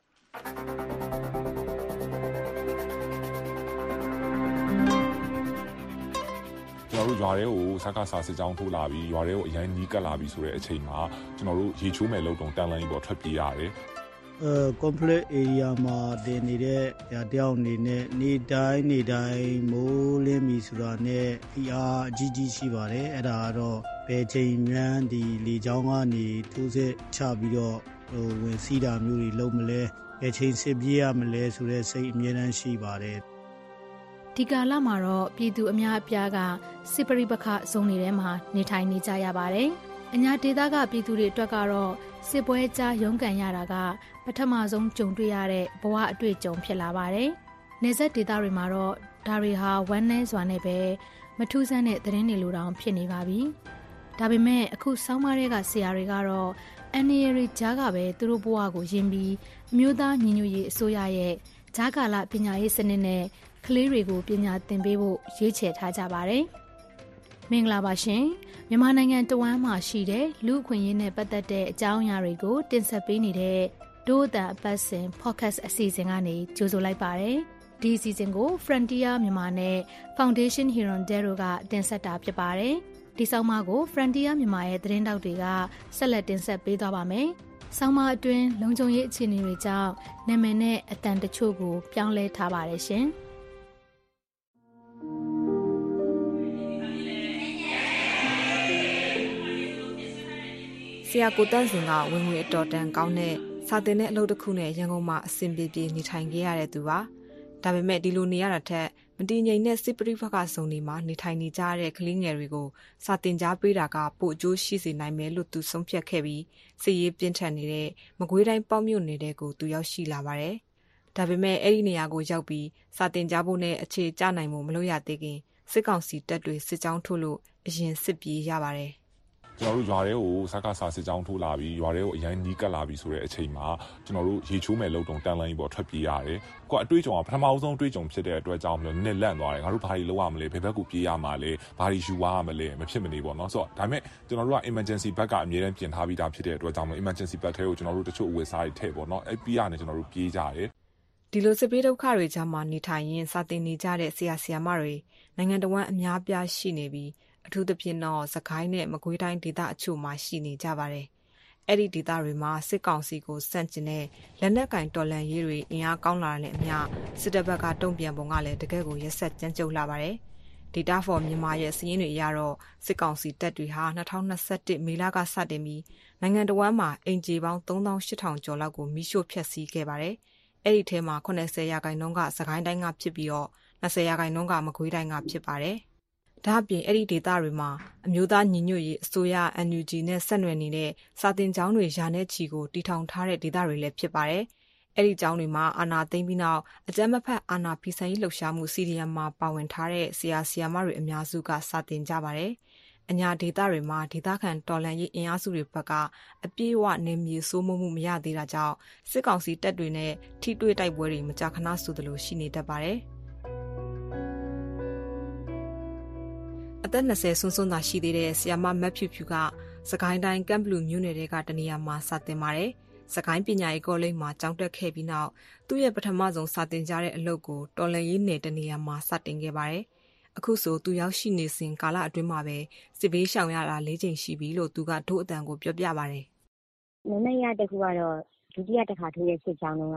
ကျွန်တော်တို့ရွာတွေကိုစကားစာစစ်ကြောင်းထိုးလာပြီးရွာတွေကိုအရင်နီးကပ်လာပြီးဆိုတဲ့အချိန်မှာကျွန်တော်တို့ရေချိုးမယ်လို့တန်လန်းကြီးပေါ်ထွက်ပြေးရတယ်။ complex area မှာတင်နေတဲ့တယောက်အနေနဲ့နေတိုင်းမိုးလင်းပြီဆိုတာနဲ့အားအကြီးရှိပါတယ်။အဲ့ဒါကတော့ဘယ်ချိန်မှန်းဒီလေကြောင်းကနေထိုးစစ်ချပြီးတော့ဝင်စီးတာမျိုးတွေလုပ်မလဲဘယ်ချိန်စစ်ပြေးရမလဲဆိုတဲ့စိတ်အမြဲတမ်းရှိပါတယ်ဒီကာလမှာတော့ပြည်သူအများအပြားကစစ်ပရိပခဇုံတွေထဲမှာနေထိုင်နေကြရပါတယ်။အညာဒေသကပြည်သူတွေအတွက်ကတော့စစ်ပွဲကြားရုန်းကန်ရတာကပထမဆုံးကြုံတွေ့ရတဲ့ဘဝအတွေ့အကြုံဖြစ်လာပါတယ်။နေဆက်ဒေသတွေမှာတော့ဒါတွေဟာဝမ်းနည်းစွာနဲ့ပဲမထူးဆန်းတဲ့သတင်းတွေလိုတောင်ဖြစ်နေပါပြီ။ဒါပေမဲ့အခုဆောင်းပါးတွေကဆရာတွေကတော့အန်ရီရီဂျာကပဲသူတို့ဘဝကိုယဉ်ပြီးအမျိုးသားညီညွတ်ရေးအစိုးရရဲ့ဂျာကာလပညာရေးစနစ်နဲ့ကလေးတွေကိုပညာသင်ပေးဖို့ရွေးချယ်ထားကြပါတယ်။မင်္ဂလာပါရှင်။မြန်မာနိုင်ငံတဝန်းမှာရှိတဲ့လူ့အခွင့်အရေးနဲ့ပတ်သက်တဲ့အကြောင်းအရာတွေကိုတင်ဆက်ပေးနေတဲ့ဒို့အတန်အပတ်စဉ် podcast အစီအစဉ်ကနေကြိုဆိုလိုက်ပါတယ်။ဒီအစီအစဉ်ကို Frontier မြန်မာနဲ့ Foundation Hirondelle ကတင်ဆက်တာဖြစ်ပါတယ်။ဒီဆောင်းပါးကို Frontier မြန်မာရဲ့သတင်းတောက်တွေကဆက်လက်တင်ဆက်ပေးသွားပါမယ်။ဆောင်းပါးအတွင်းလုံခြုံရေးအခြေအနေတွေကြောင့်နာမည်နဲ့အတန်တချို့ကိုပြောင်းလဲထားပါတယ်ရှင်။ဆရာကိုတန်းစင်ကဝင်ငွေအတော်တန်ကောင်းတဲ့စာသင်တဲ့အလုပ်တစ်ခုနဲ့ရန်ကုန်မှာအဆင်ပြေပြေနေထိုင်ခဲ့ရတဲ့သူပါ။ဒါပေမဲ့ဒီလိုနေရတာထက်မတည်ငြိမ်တဲ့စစ်ပရိပခဆုံတွေမှာနေထိုင်နေကြတဲ့ကလေးငယ်တွေကိုစာသင်ကြားပေးတာကပိုအကျိုးရှိစေနိုင်မယ်လို့သူဆုံးဖြတ်ခဲ့ပြီးစစ်ရေးပြင်းထန်နေတဲ့မကွေးတိုင်းပေါ့မြို့နယ်တဲ့ကိုသူရောက်ရှိလာပါတယ်။ဒါပေမဲ့အဲ့ဒီနေရာကိုရောက်ပြီးစာသင်ကြားဖို့နဲ့အခြေကျနိုင်မှုမလို့ရသေးခင်စစ်ကောင်စီတပ်တွေစစ်ကြောင်းထုတ်လို့အရင်စစ်ပြေးရပါတယ်ကျွန်တော်တို့ရွာတွေကိုစကားစာစစ်ကြောင်းထိုးလာပြီးရွာတွေကိုအရင်နီးကပ်လာပြီးဆိုတဲ့အချိန်မှာကျွန်တော်တို့ရေချိုးမယ်လို့တန်လန်းကြီးပေါ်ထွက်ပြေးရတယ်။ကိုကအတွေ့အကြုံကပထမဆုံးအတွေ့အကြုံဖြစ်တဲ့အတွက်ကြောင့်နစ်လန့်သွားတယ်။ငါတို့ဘာတွေလုပ်ရမလဲဘယ်ဘက်ကိုပြေးရမှာလဲဘာတွေယူရမလဲမဖြစ်မနေပေါ့နော်။ဆိုတော့ဒါပေမဲ့ကျွန်တော်တို့က emergency ဘက်ကအမြဲတမ်းပြင်ထားပြီးသားဖြစ်တဲ့အတွက်ကြောင့် emergency ဘက်ထဲကိုကျွန်တော်တို့တချို့အဝယ်စားတွေထည့်ပေါ့နော်။အဲ့ပြီးရနေကျွန်တော်တို့ပြေးကြတယ်။ဒီလိုစစ်ပေးဒုက္ခတွေကြားမှာနေထိုင်ရင်စာသင်နေကြတဲ့ဆရာဆရာမတွေနိုင်ငံတော်ဝန်အများပြားရှိနေပြီးအထူးသဖြင့်တော့စကိုင်းနဲ့မကွေးတိုင်းဒေသအချို့မှာရှိနေကြပါတယ်။အဲ့ဒီဒေသတွေမှာစစ်ကောင်စီကိုစန့်ကျင်တဲ့လက်နက်ကင်တော်လှန်ရေးတွေအင်အားကောင်းလာတဲ့အမျှစစ်တပ်ဘက်ကတုံ့ပြန်ပုံကလည်းတကယ်ကိုရက်ဆက်ကြမ်းကြုတ်လာပါတယ်။ Data for မြန်မာရဲ့စာရင်းတွေအရတော့စစ်ကောင်စီတပ်တွေဟာ2021မေလကစတင်ပြီးနိုင်ငံတော်ဝန်မှာအင်ဂျီပေါင်း3800ကျော်လောက်ကိုမိရှို့ဖျက်ဆီးခဲ့ပါတယ်။အဲ့ဒီထဲမှာ80%ကစကိုင်းတိုင်းကဖြစ်ပြီးတော့20%ကမကွေးတိုင်းကဖြစ်ပါတယ်။ဒါ့အပြင်အဲ့ဒီဒေသတွေမှာအမျိုးသားညီညွတ်ရေးအစိုးရ NUG နဲ့ဆက်နွယ်နေတဲ့စာတင်ကျောင်းတွေယာနဲ့ချီကိုတီထောင်ထားတဲ့ဒေသတွေလည်းဖြစ်ပါတယ်။အဲ့ဒီကျောင်းတွေမှာအာဏာသိမ်းပြီးနောက်အကြမ်းမဖက်အာဏာဖီဆန်ရေးလှုပ်ရှားမှု CDM မှာပါဝင်ထားတဲ့ဆရာဆရာမတွေအများစုကစာတင်ကြပါတယ်။အညာဒေသတွေမှာဒေသခံတော်လှန်ရေးအင်အားစုတွေဘက်ကအပြည့်အဝနေမြေစိုးမိုးမှုမရသေးတာကြောင့်စစ်ကောင်စီတပ်တွေနဲ့ထိတွေ့တိုက်ပွဲတွေမကြာခဏဆိုသလိုရှိနေတတ်ပါတယ်။အသက်20ဆွန်းဆွန်းသာရှိသေးတဲ့ဆရာမမတ်ဖြူဖြူကစကိုင်းတိုင်းကမ်ဘလူမြို့နယ်ကတနေရာမှာစာသင်ပါတယ်။စကိုင်းပညာရေးကောလိပ်မှာကျောင်းတက်ခဲ့ပြီးနောက်သူ့ရဲ့ပထမဆုံးစာသင်ကြားတဲ့အလုပ်ကိုတော်လှန်ရေးနယ်တနေရာမှာစတင်ခဲ့ပါတယ်။အခုဆိုသူရောက်ရှိနေစဉ်ကာလအတွင်းမှာပဲစစ်ဘေးရှောင်ရတာ4ချိန်ရှိပြီလို့သူကဒုအတန်ကိုပြောပြပါတယ်။မနေ့ကတခုကတော့ဒုတိယတစ်ခါထိုးရဲ့စစ်ကြောင်းက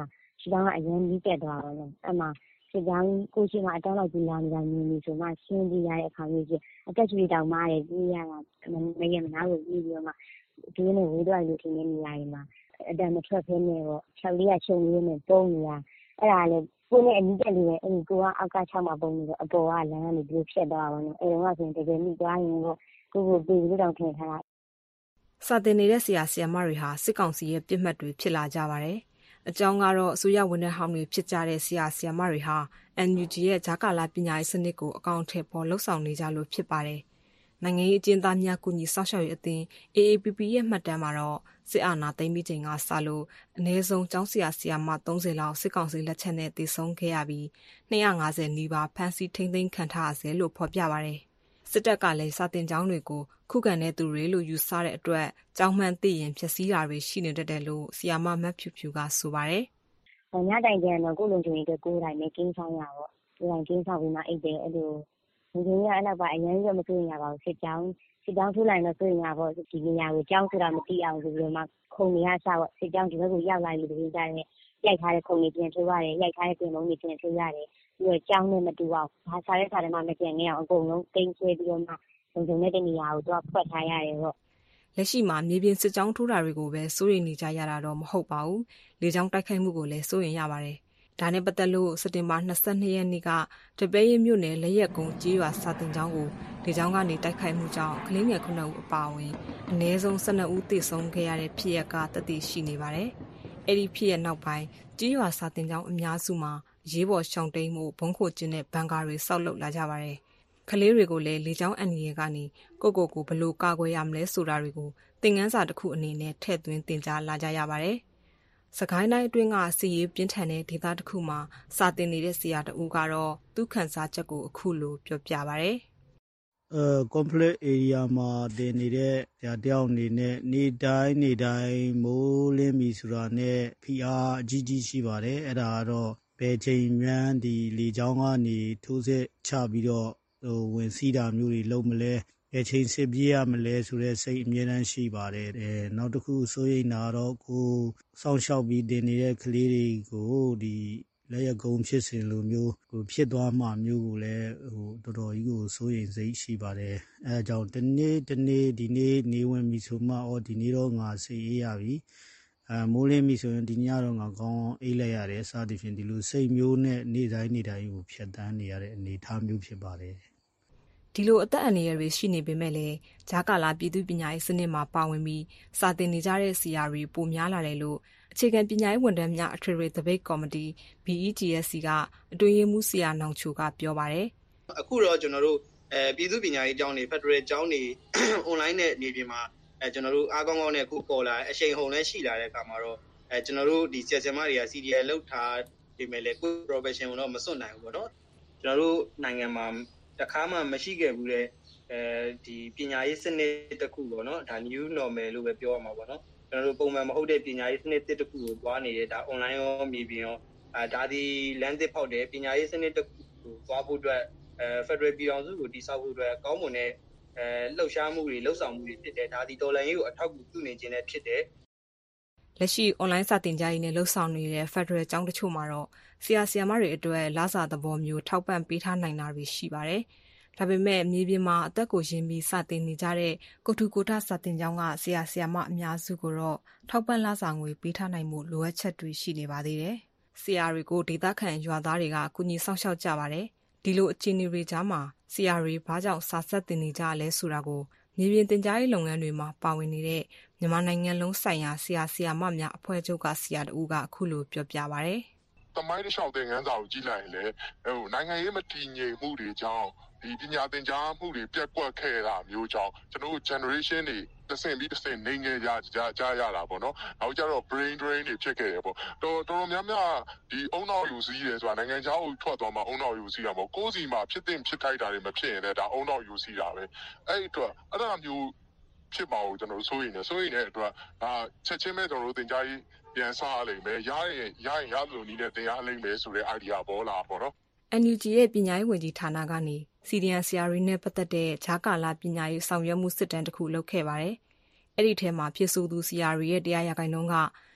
စစ်ကြောင်းကအရင်ကြီးတက်သွားတော့လည်းအဲ့မှာစစ်ကြောင်းကိုရှိမှအတောက်လောက်ကြီးလာနေတာမြင်ပြီးဆိုမှရှင်းပြရတဲ့အခါမျိုးကြီးအသက်ကြီးတောင်မားတယ်ပြီးရတာမရမနာကိုပြီးပြီးတော့မှဒီနေ့ဝေးသွားလို့ထင်နေနေရတယ်မှာအတန်မထွက်ဖဲနဲ့ပေါ့6လေးကရှုံလေးနဲ့ပုံနေတာအဲ့ဒါလည်းကိုနဲ့အနီးတက်လေးပဲအဲ့ဒီကိုကအောက်က6မှာပုံနေတော့အပေါ်ကလမ်းကနေပြီးဖြစ်သွားတာပေါ့နော်အဲ့တော့ဆိုရင်တကယ်မိသွားရင်တော့ကိုပြီးလို့တောင်ထင်ထားတာစာတင်နေတဲ့ဆရာဆရာမတွေဟာစစ်ကောင်စီရဲ့ပြစ်မှတ်တွေဖြစ်လာကြပါတယ်။အကြောင်းကတော့အစိုးရဝန်ထမ်းဟောင်းတွေဖြစ်ကြတဲ့ဆရာဆရာမတွေဟာ NUG ရဲ့ဂျာကာလာပညာရေးစနစ်ကိုအကောင့်ထည့်ပေါ်လှုပ်ဆောင်နေကြလို့ဖြစ်ပါတယ်။နိုင်ငံရေးအကျဉ်းသားများကူညီစောင့်ရှောက်ရေးအသင်း AAPP ရဲ့မှတ်တမ်းမှာတော့စစ်အာဏာသိမ်းပြီးချိန်ကစလို့အနည်းဆုံးကျောင်းဆရာဆရာမ30လောက်စစ်ကောင်စီလက်ချက်နဲ့တည်ဆုံခဲ့ရပြီး250နီးပါးဖမ်းဆီးထိန်းသိမ်းခံထားရဆဲလို့ဖော်ပြပါတယ်။စစ်တပ်ကလည်းစာတင်ကျောင်းတွေကိုခုခံတဲ့သူတွေလို့ယူဆတဲ့အတွက်ကျောင်းမှန်သိရင်ဖျက်ဆီးတာတွေရှိနေတတ်တယ်လို့ဆီယာမမတ်ဖြူဖြူကဆိုပါတယ်။ညတိုင်ကျန်တော့ကိုလုံချုံရီကိုတိုင်းနဲ့ကင်းဆောင်ရပေါ့။ကိုတိုင်းကင်းဆောင်ပြီးမှအိတ်တယ်အဲ့လိုဒီလိုရအဲ့လောက်ပါအရင်ကမတွေ့ရပါဘူးစစ်ကြောင်းထိုးလိုက်တော့တွေ့ရပါဘူးဒီနေရာကိုကျောင်းဆိုတာမသိအောင်ဆိုပြီးတော့မှခုံနေရစားပေါ့စစ်ကြောင်းဒီဘက်ကိုရောက်လာလို့ဒီကြတဲ့ရိုက်ထားတဲ့ခုံတွေပြန်ထိုးရတယ်ရိုက်ထားတဲ့ပြင်လုံးတွေပြန်ထိုးရတယ်ပြီးတော့ကျောင်းနဲ့မတူအောင်ဘာစားတဲ့စားတယ်မှမပြန်ခဲ့အောင်အကုန်လုံးတင်းဆွဲပြီးတော့မှလုံခြုံတဲ့နေရာကိုတော့ဖွက်ထားရတယ်ပေါ့လက်ရှိမှာမြေပြင်စစ်ကြောင်းထိုးတာတွေကိုပဲစိုးရိမ်နေကြရတာတော့မဟုတ်ပါဘူးလေကြောင်းတိုက်ခိုက်မှုကိုလည်းစိုးရိမ်ရပါတယ်ဒါနဲ့ပတ်သက်လို့စက်တင်ဘာ22ရက်နေ့ကတပည့်ရမြို့နယ်လက်ရက်ကုန်းကြေးရွာစာတင်ကျောင်းကိုလေကြောင်းကနေတိုက်ခိုက်မှုကြောင့်ကလေးငယ်9ဦးအပါအဝင်အနည်းဆုံး12ဦးသေဆုံးခဲ့ရတဲ့ဖြစ်ရပ်ကသက်သေရှိနေပါတယ်အဲ့ဒီဖြစ်ရပ်နောက်ပိုင်းကြေးရွာစာတင်ကျောင်းအများစုမှာရေးပေါ်ရှောင်တိန်မှုဘုံခိုကျင်းတဲ့ဘန်ကာတွေစောက်လုပ်လာကြပါတယ်ကလေးတွေကိုလည်းလေကြောင်းအန္တရာယ်ကနေကိုဘလို့ကာကွယ်ရမလဲဆိုတာတွေကိုသင်ခန်းစာတစ်ခုအနေနဲ့ထည့်သွင်းသင်ကြားလာကြရပါတယ်။စကိုင်းတိုင်းအတွင်းကစီရေးပြင်းထန်တဲ့ဒေသတစ်ခုမှာစာသင်နေတဲ့ဆရာတဦးကတော့သူ့ခန်းစားချက်ကိုအခုလိုပြောပြပါဗျ။ complex area မှာတင်နေတဲ့ဆရာတယောက်အနေနဲ့နေ့တိုင်းမိုးလင်းပြီဆိုတာနဲ့ဖိအားအကြီးရှိပါတယ်။အဲ့ဒါကတော့ဘယ်ချိန်မှန်းဒီလေကြောင်းကနေထိုးစစ်ချပြီးတော့ဝင်စီးတာမျိုးတွေလုပ်မလဲဘယ်ချိန်စစ်ပြေးရမလဲဆိုတဲ့စိတ်အမြဲတမ်းရှိပါတယ်နောက်တစ်ခုစိုးရိမ်တာတော့ကိုစောင့်ရှောက်ပြီးတင်နေတဲ့ကလေးတွေကိုဒီလက်ရကုံဖြစ်စဉ်လိုမျိုးဖြစ်သွားမှမျိုးကိုလည်းတော်တော်ကြီးကိုစိုးရိမ်စိတ်ရှိပါတယ်အဲအကြောင်းဒီနေ့နေဝင်ပြီဆိုမှဒီနေ့တော့ငါစိတ်အေးရပြီမိုးလင်းပြီဆိုရင်ဒီညတော့ငါကောင်းအေးလိုက်ရတယ်စသည်ဖြင့်ဒီလိုစိတ်မျိုးနဲ့နေ့တိုင်းကိုဖြတ်တန်းနေရတဲ့အနေအထားမျိုးဖြစ်ပါတယ်ဒီလိုအသက်အန္တရာယ်တွေရှိနေပေမဲ့လည်းဂျာကာလာပြည်သူ့ပညာရေးစနစ်မှာပါဝင်ပြီးစာသင်နေကြတဲ့ဆရာတွေပိုများလာတယ်လို့အခြေခံပညာရေးဝန်ထမ်းများအထွေထွေသပိတ်ကော်မတီ BEGSC ကအတွင်းရေးမှူးဆရာနောင်ချိုကပြောပါတယ်အခုတော့ကျွန်တော်တို့ပြည်သူ့ပညာရေးကျောင်းတွေဖက်ဒရယ်ကျောင်းတွေ online နဲ့နေပြင်မှာကျွန်တော်တို့အားကောင်းနဲ့အခုပေါ်လာအရှိန်ဟုန်လည်းရှိလာတဲ့အခါမှာတော့ကျွန်တော်တို့ဒီဆရာဆရာမတွေက CDL လောက်ထားဒီမဲ့လေကို profession ကိုတော့မစွန့်နိုင်ဘူးပေါ့နော်ကျွန်တော်တို့နိုင်ငံမှာတခါမှမရှိခဲ့ဘူးတဲ့ဒီပညာရေးစနစ်တစ်ခုပေါ့နော်ဒါ new normal လို့ပဲပြောရမှာပေါ့နော်ကျွန်တော်တို့ပုံမှန်မဟုတ်တဲ့ပညာရေးစနစ်တစ်ခုကိုသွားနေတယ်ဒါ online ရောမြေပြင်ရောဒါဒီလမ်းသစ်ဖောက်တယ်ပညာရေးစနစ်တစ်ခုကိုသွားဖို့အတွက်Federal ပြည်အောင်စုကိုတည်ဆောက်ဖို့အတွက်ကောင်းမွန်တဲ့လှုပ်ရှားမှုတွေလှုပ်ဆောင်မှုတွေဖြစ်တယ်ဒါဒီတော်လှန်ရေးကိုအထောက်အကူပြုနေခြင်းနဲ့ဖြစ်တယ်လက်ရှိ online စာသင်ကြားရေးနဲ့လှုပ်ဆောင်နေတဲ့ Federal ကျောင်းတချို့မှာတော့ဆရာဆရာမတွေအတွက်လစာသဘောမျိုးထောက်ပံ့ပေးထားနိုင်တာတွေရှိပါတယ်။ဒါပေမဲ့မြေပြင်မှာအသက်ကိုရင်းပြီးစာသင်နေကြတဲ့ကိုထူကိုထစာသင်ကျောင်းကဆရာဆရာမအများစုကိုတော့ထောက်ပံ့လစာငွေပေးထားနိုင်မှုလိုအပ်ချက်တွေရှိနေပါသေးတယ်။ဆရာတွေကိုဒေသခံရွာသားတွေကကူညီဆောင်ရှောက်ကြပါတယ်။ဒီလိုအခြေအနေတွေကြားမှာဆရာတွေဘာကြောင့်စာဆက်သင်နေကြလဲဆိုတာကိုမြေပြင်သင်ကြားရေးလုပ်ငန်းတွေမှာပါဝင်နေတဲ့မြန်မာနိုင်ငံလုံးဆိုင်ရာဆရာဆရာမများအဖွဲ့ချုပ်ကဆရာတဦးကအခုလိုပြောပြပါဗျ။သမိုင်းတစ်လျှောက်သင်ခန်းစာကိုကြည့်လိုက်ရင်လည်းနိုင်ငံရေးမတည်ငြိမ်မှုတွေကြောင့်ဒီပညာသင်ကြားမှုတွေပြတ်ကွက်ခဲ့တာမျိုးကြောင့်ကျွန်တော်တို့ generation တွေတစ်ဆင့်ပြီးတစ်ဆင့်နေငယ်ကြရတာပေါ့နော်။နောက်ကျတော့ brain drain တွေဖြစ်ခဲ့တယ်ပေါ့။တော်တော်များများဒီအုံနောက်ယူစည်းရဲဆိုတာနိုင်ငံခြားကိုထွက်သွားမှအုံနောက်ယူစည်းရမှာကိုယ်စီမှာဖြစ်တဲ့ဖြစ်ထိုက်တာတွေမဖြစ်ရင်လည်းဒါအုံနောက်ယူစည်းတာပဲ။အဲ့အတွက်အဲ့ဒါမျိုးဖြစ်ပါဦးကျွန်တော်စိုးရိမ်တဲ့အတွက်ဒါချက်ချင်းပဲကျွန်တော်တို့သင်ကြားရေးပြန်စားရလိမ့်မယ်ရရင်ရလို့နီးတဲ့သင်ရလိမ့်မယ်ဆိုတဲ့ idea ပေါ်လာပေါ့နော် NUG ရဲ့ပညာရေးဝန်ကြီးဌာနကနေ CDN ဆရာတွေနဲ့ပတ်သက်တဲ့ဂျာကာလာပညာရေးဆောင်ရွက်မှုစစ်တမ်းတစ်ခုလုပ်ခဲ့ပါတယ်။အဲ့ဒီထဲမှာဖြစ်ဆိုသူဆရာတွေရဲ့တရားရဂိုင်နှုန်းက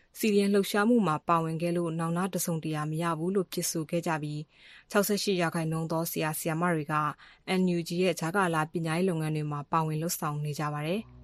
စီရီယန်လှုပ်ရှားမှုမှာပါဝင်ခဲ့လို့နောင်နာတစုံတရာမရဘူးလို့ပြစ်ဆိုခဲ့ကြပြီး68%သောဆရာဆရာမတွေက NUG ရဲ့ဂျာကာလာပညာရေးလုပ်ငန်းတွေမှာပါဝင်လှုပ်ဆောင်နေကြပါတယ်။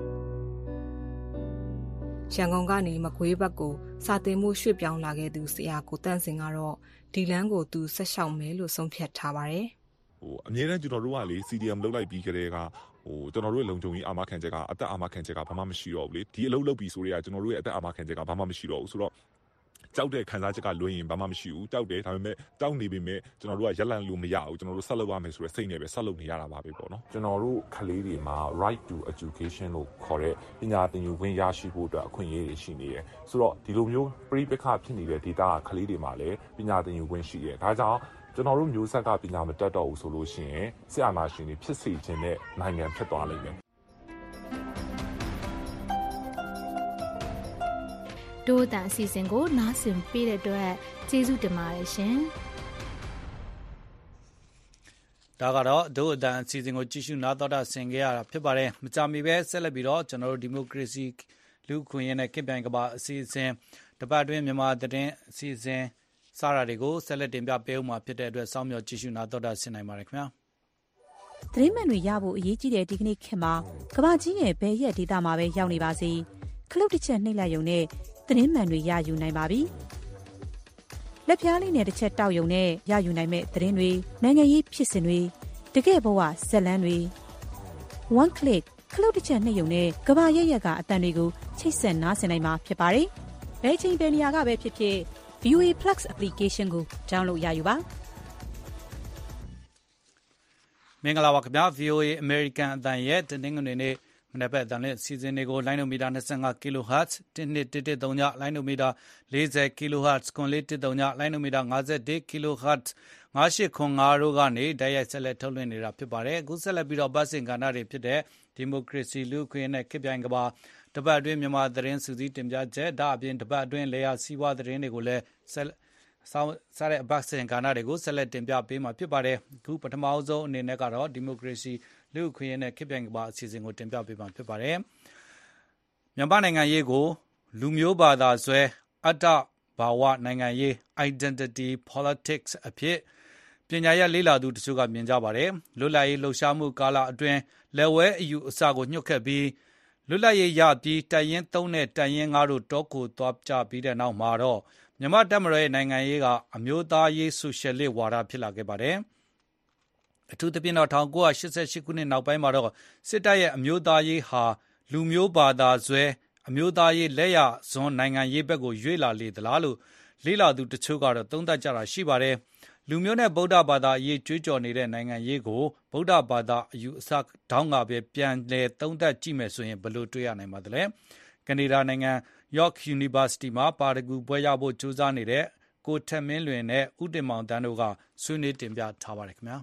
ရန်ကုန်ကနေမကွေးဘက်ကိုစာသင်မှုရွှေ့ပြောင်းလာခဲ့သူဆရာကိုတန့်စင်ကတော့ဒီလမ်းကိုသူဆက်လျှောက်မယ်လို့ဆုံးဖြတ်ထားပါတယ်အမြဲတမ်းကျွန်တော်တို့ကလေ CDM လုပ်လိုက်ပြီးကြတဲ့ကကျွန်တော်တို့ရဲ့လုံခြုံရေးအာမခံချက်ကအသက်အာမခံချက်ကဘာမှမရှိတော့ဘူးလေဒီအလုပ်လုပ်ပြီးဆိုရကျွန်တော်တို့ရဲ့အသက်အာမခံချက်ကဘာမှမရှိတော့ဘူးဆိုတော့ကြောက်တဲ့ခံစားချက်ကလွှဲရင်ဘာမှမရှိဘူးကြောက်တယ်ဒါပေမဲ့ကြောက်နေပေမဲ့ကျွန်တော်တို့ကရက်လန့်လို့မရဘူးကျွန်တော်တို့ဆက်လုပ်ရမယ်ဆိုတဲ့စိတ်နဲ့ပဲဆက်လုပ်နေရတာပါပဲပေါ့နော်ကျွန်တော်တို့ကလေးတွေမှာ right to education လို့ခေါ်တဲ့ပညာသင်ယူခွင့်ရရှိဖို့အတွက်အခွင့်အရေးတွေရှိနေတယ်ဆိုတော့ဒီလိုမျိုးပြိပခဖြစ်နေတဲ့ data ကလေးတွေမှာလည်းပညာသင်ယူခွင့်ရှိတယ်ဒါကြောင့်ကျွန်တော်တို့မျိုးဆက်ကပညာမတတ်တော့ဘူးဆိုလို့ရှိရင်ဆရာနာရှင်တွေဖြစ်စေခြင်းနဲ့နိုင်ငံဖြစ်သွားလိမ့်မယ်တို့တန်အစီအစဉ်ကိုနားဆင်ပေးတဲ့အတွက်ကျေးဇူးတင်ပါတယ်ရှင်ဒါကတော့တို့အတန်အစီအစဉ်ကိုကြည့်ရှုနားတော်တာဆင်ခဲ့ရတာဖြစ်ပါတယ်မကြမီပဲဆက်လက်ပြီးတော့ကျွန်တော်တို့ဒီမိုကရေစီလူ့ခွင့်ရေးနဲ့ခေတ်ပြိုင်ကဘာအစီအစဉ်တပတ်အတွင်းမြန်မာသတင်းအစီအစဉ်စားရတွေကိုဆက်လက်တင်ပြပေးဦးမှာဖြစ်တဲ့အတွက်စောင့်မျှော်ကြည့်ရှုနားတော်တာဆင်နိုင်ပါတယ်ခင်ဗျာသတင်းမှန်တွေရဖို့အရေးကြီးတဲ့ဒီကနေ့ခေတ်မှာကဘာကြီးရဲ့ဘယ်ရက်ဒေတာမှာပဲရောက်နေပါစေခလုတ်တစ်ချက်နှိပ်လိုက်ရုံနဲ့သတင်းမှန်တွေရယူနိုင်ပါပြီလက်ပြားလေးနဲ့တစ်ချက်တောက်ရုံနဲ့ရယူနိုင်မဲ့သတင်းတွေနိုင်ငံရေးဖြစ်စဉ်တွေတကယ့်ဘဝဇက်လန်းတွေ one click ခလုတ်တစ်ချက်နှိပ်ရုံနဲ့ကဘာရက်ရက်ကအတန်တွေကိုချိတ်ဆက်နားဆင်နိုင်မှာဖြစ်ပါတယ်ဘယ်ချိန်ဘယ်နေရာကပဲဖြစ်ဖြစ် VOA Plus application ကို download ရယူပါမင်္ဂလာပါခင်ဗျာ VOA American အတန်ရဲ့တင်းငွေနေ့မနေ့ပတ်အတန်နဲ့စီစဉ်တွေကိုလိုင်းနိုမီတာ 25 kHz 1233ညလိုင်းနိုမီတာ 40 kHz 1413ညလိုင်းနိုမီတာ 51 kHz 9895တို့ကနေတိုက်ရိုက်ဆက်လက်ထုတ်လွှင့်နေတာဖြစ်ပါတယ်အခုဆက်လက်ပြီးတော့ပတ်စင်ကဏ္ဍတွေဖြစ်တဲ့ဒီမိုကရေစီလူ့အခွင့်အရေးနဲ့ခေတ်ပြိုင်ကဘာတပတ်အတွင်းမြန်မာသတင်းစုစည်းတင်ပြချက်ဒါအပြင်တပတ်အတွင်းလေယာစီးပွားသတင်းတွေကိုလည်းစားတဲ့အပတ်စဉ်ကဏ္ဍတွေကိုဆက်လက်တင်ပြပေးမှာဖြစ်ပါတယ်အခုပထမဆုံးအနေနဲ့ကတော့ဒီမိုကရေစီလူ့အခွင့်အရေးနဲ့ခေတ်ပြိုင်ကဘာအစီအစဉ်ကိုတင်ပြပေးမှာဖြစ်ပါတယ်မြန်မာနိုင်ငံရေးကိုလူမျိုးဘာသာဆွဲအတ္တဘာဝနိုင်ငံရေး identity politics အဖြစ်ပညာရေးလေ့လာသူတချို့ကမြင်ကြပါတယ်လွတ်လပ်ရေးလှုပ်ရှားမှုကာလအတွင်းလက်ဝဲအယူအဆကိုညှို့ခတ်ပြီးလွတ်လပ်ရေးရပြီးတိုင်ရင်3နဲ့တိုင်ရင်5တို့တောကိုသွားကြပြီးတဲ့နောက်မှာတော့မြန်မာတပ်မတော်ရဲ့နိုင်ငံရေးကအမျိုးသားရေးဆိုရှယ်လစ်ဝါဒဖြစ်လာခဲ့ပါတယ်အထူးသဖြင့်တော့1988ခုနှစ်နောက်ပိုင်းမှာတော့စစ်တပ်ရဲ့အမျိုးသားရေးဟာလူမျိုးဘာသာဆွဲအမျိုးသားရေးလက်ရဇွန်နိုင်ငံရေးဘက်ကိုရွေ့လာလေသလားလို့လေ့လာသူတချို့ကတော့သုံးသပ်ကြတာရှိပါတယ်လူမျိုးနဲ့ဗုဒ္ဓဘာသာအရေးကြွေးကြော်နေတဲ့နိုင်ငံရေးကိုဗုဒ္ဓဘာသာအယူအဆတောင်းကပဲပြန်လည်သုံးသပ်ကြည့်မယ်ဆိုရင်ဘယ်လိုတွေ့ရနိုင်ပါသလဲကနေဒါနိုင်ငံ York University မှာပါရဂူပွဲရဖို့ကြိုးစားနေတဲ့ကိုထက်မင်းလွင်နဲ့ဦးတင်မောင်တန်းတို့ကဆွေးနွေးတင်ပြထားပါတယ်ခင်ဗျာ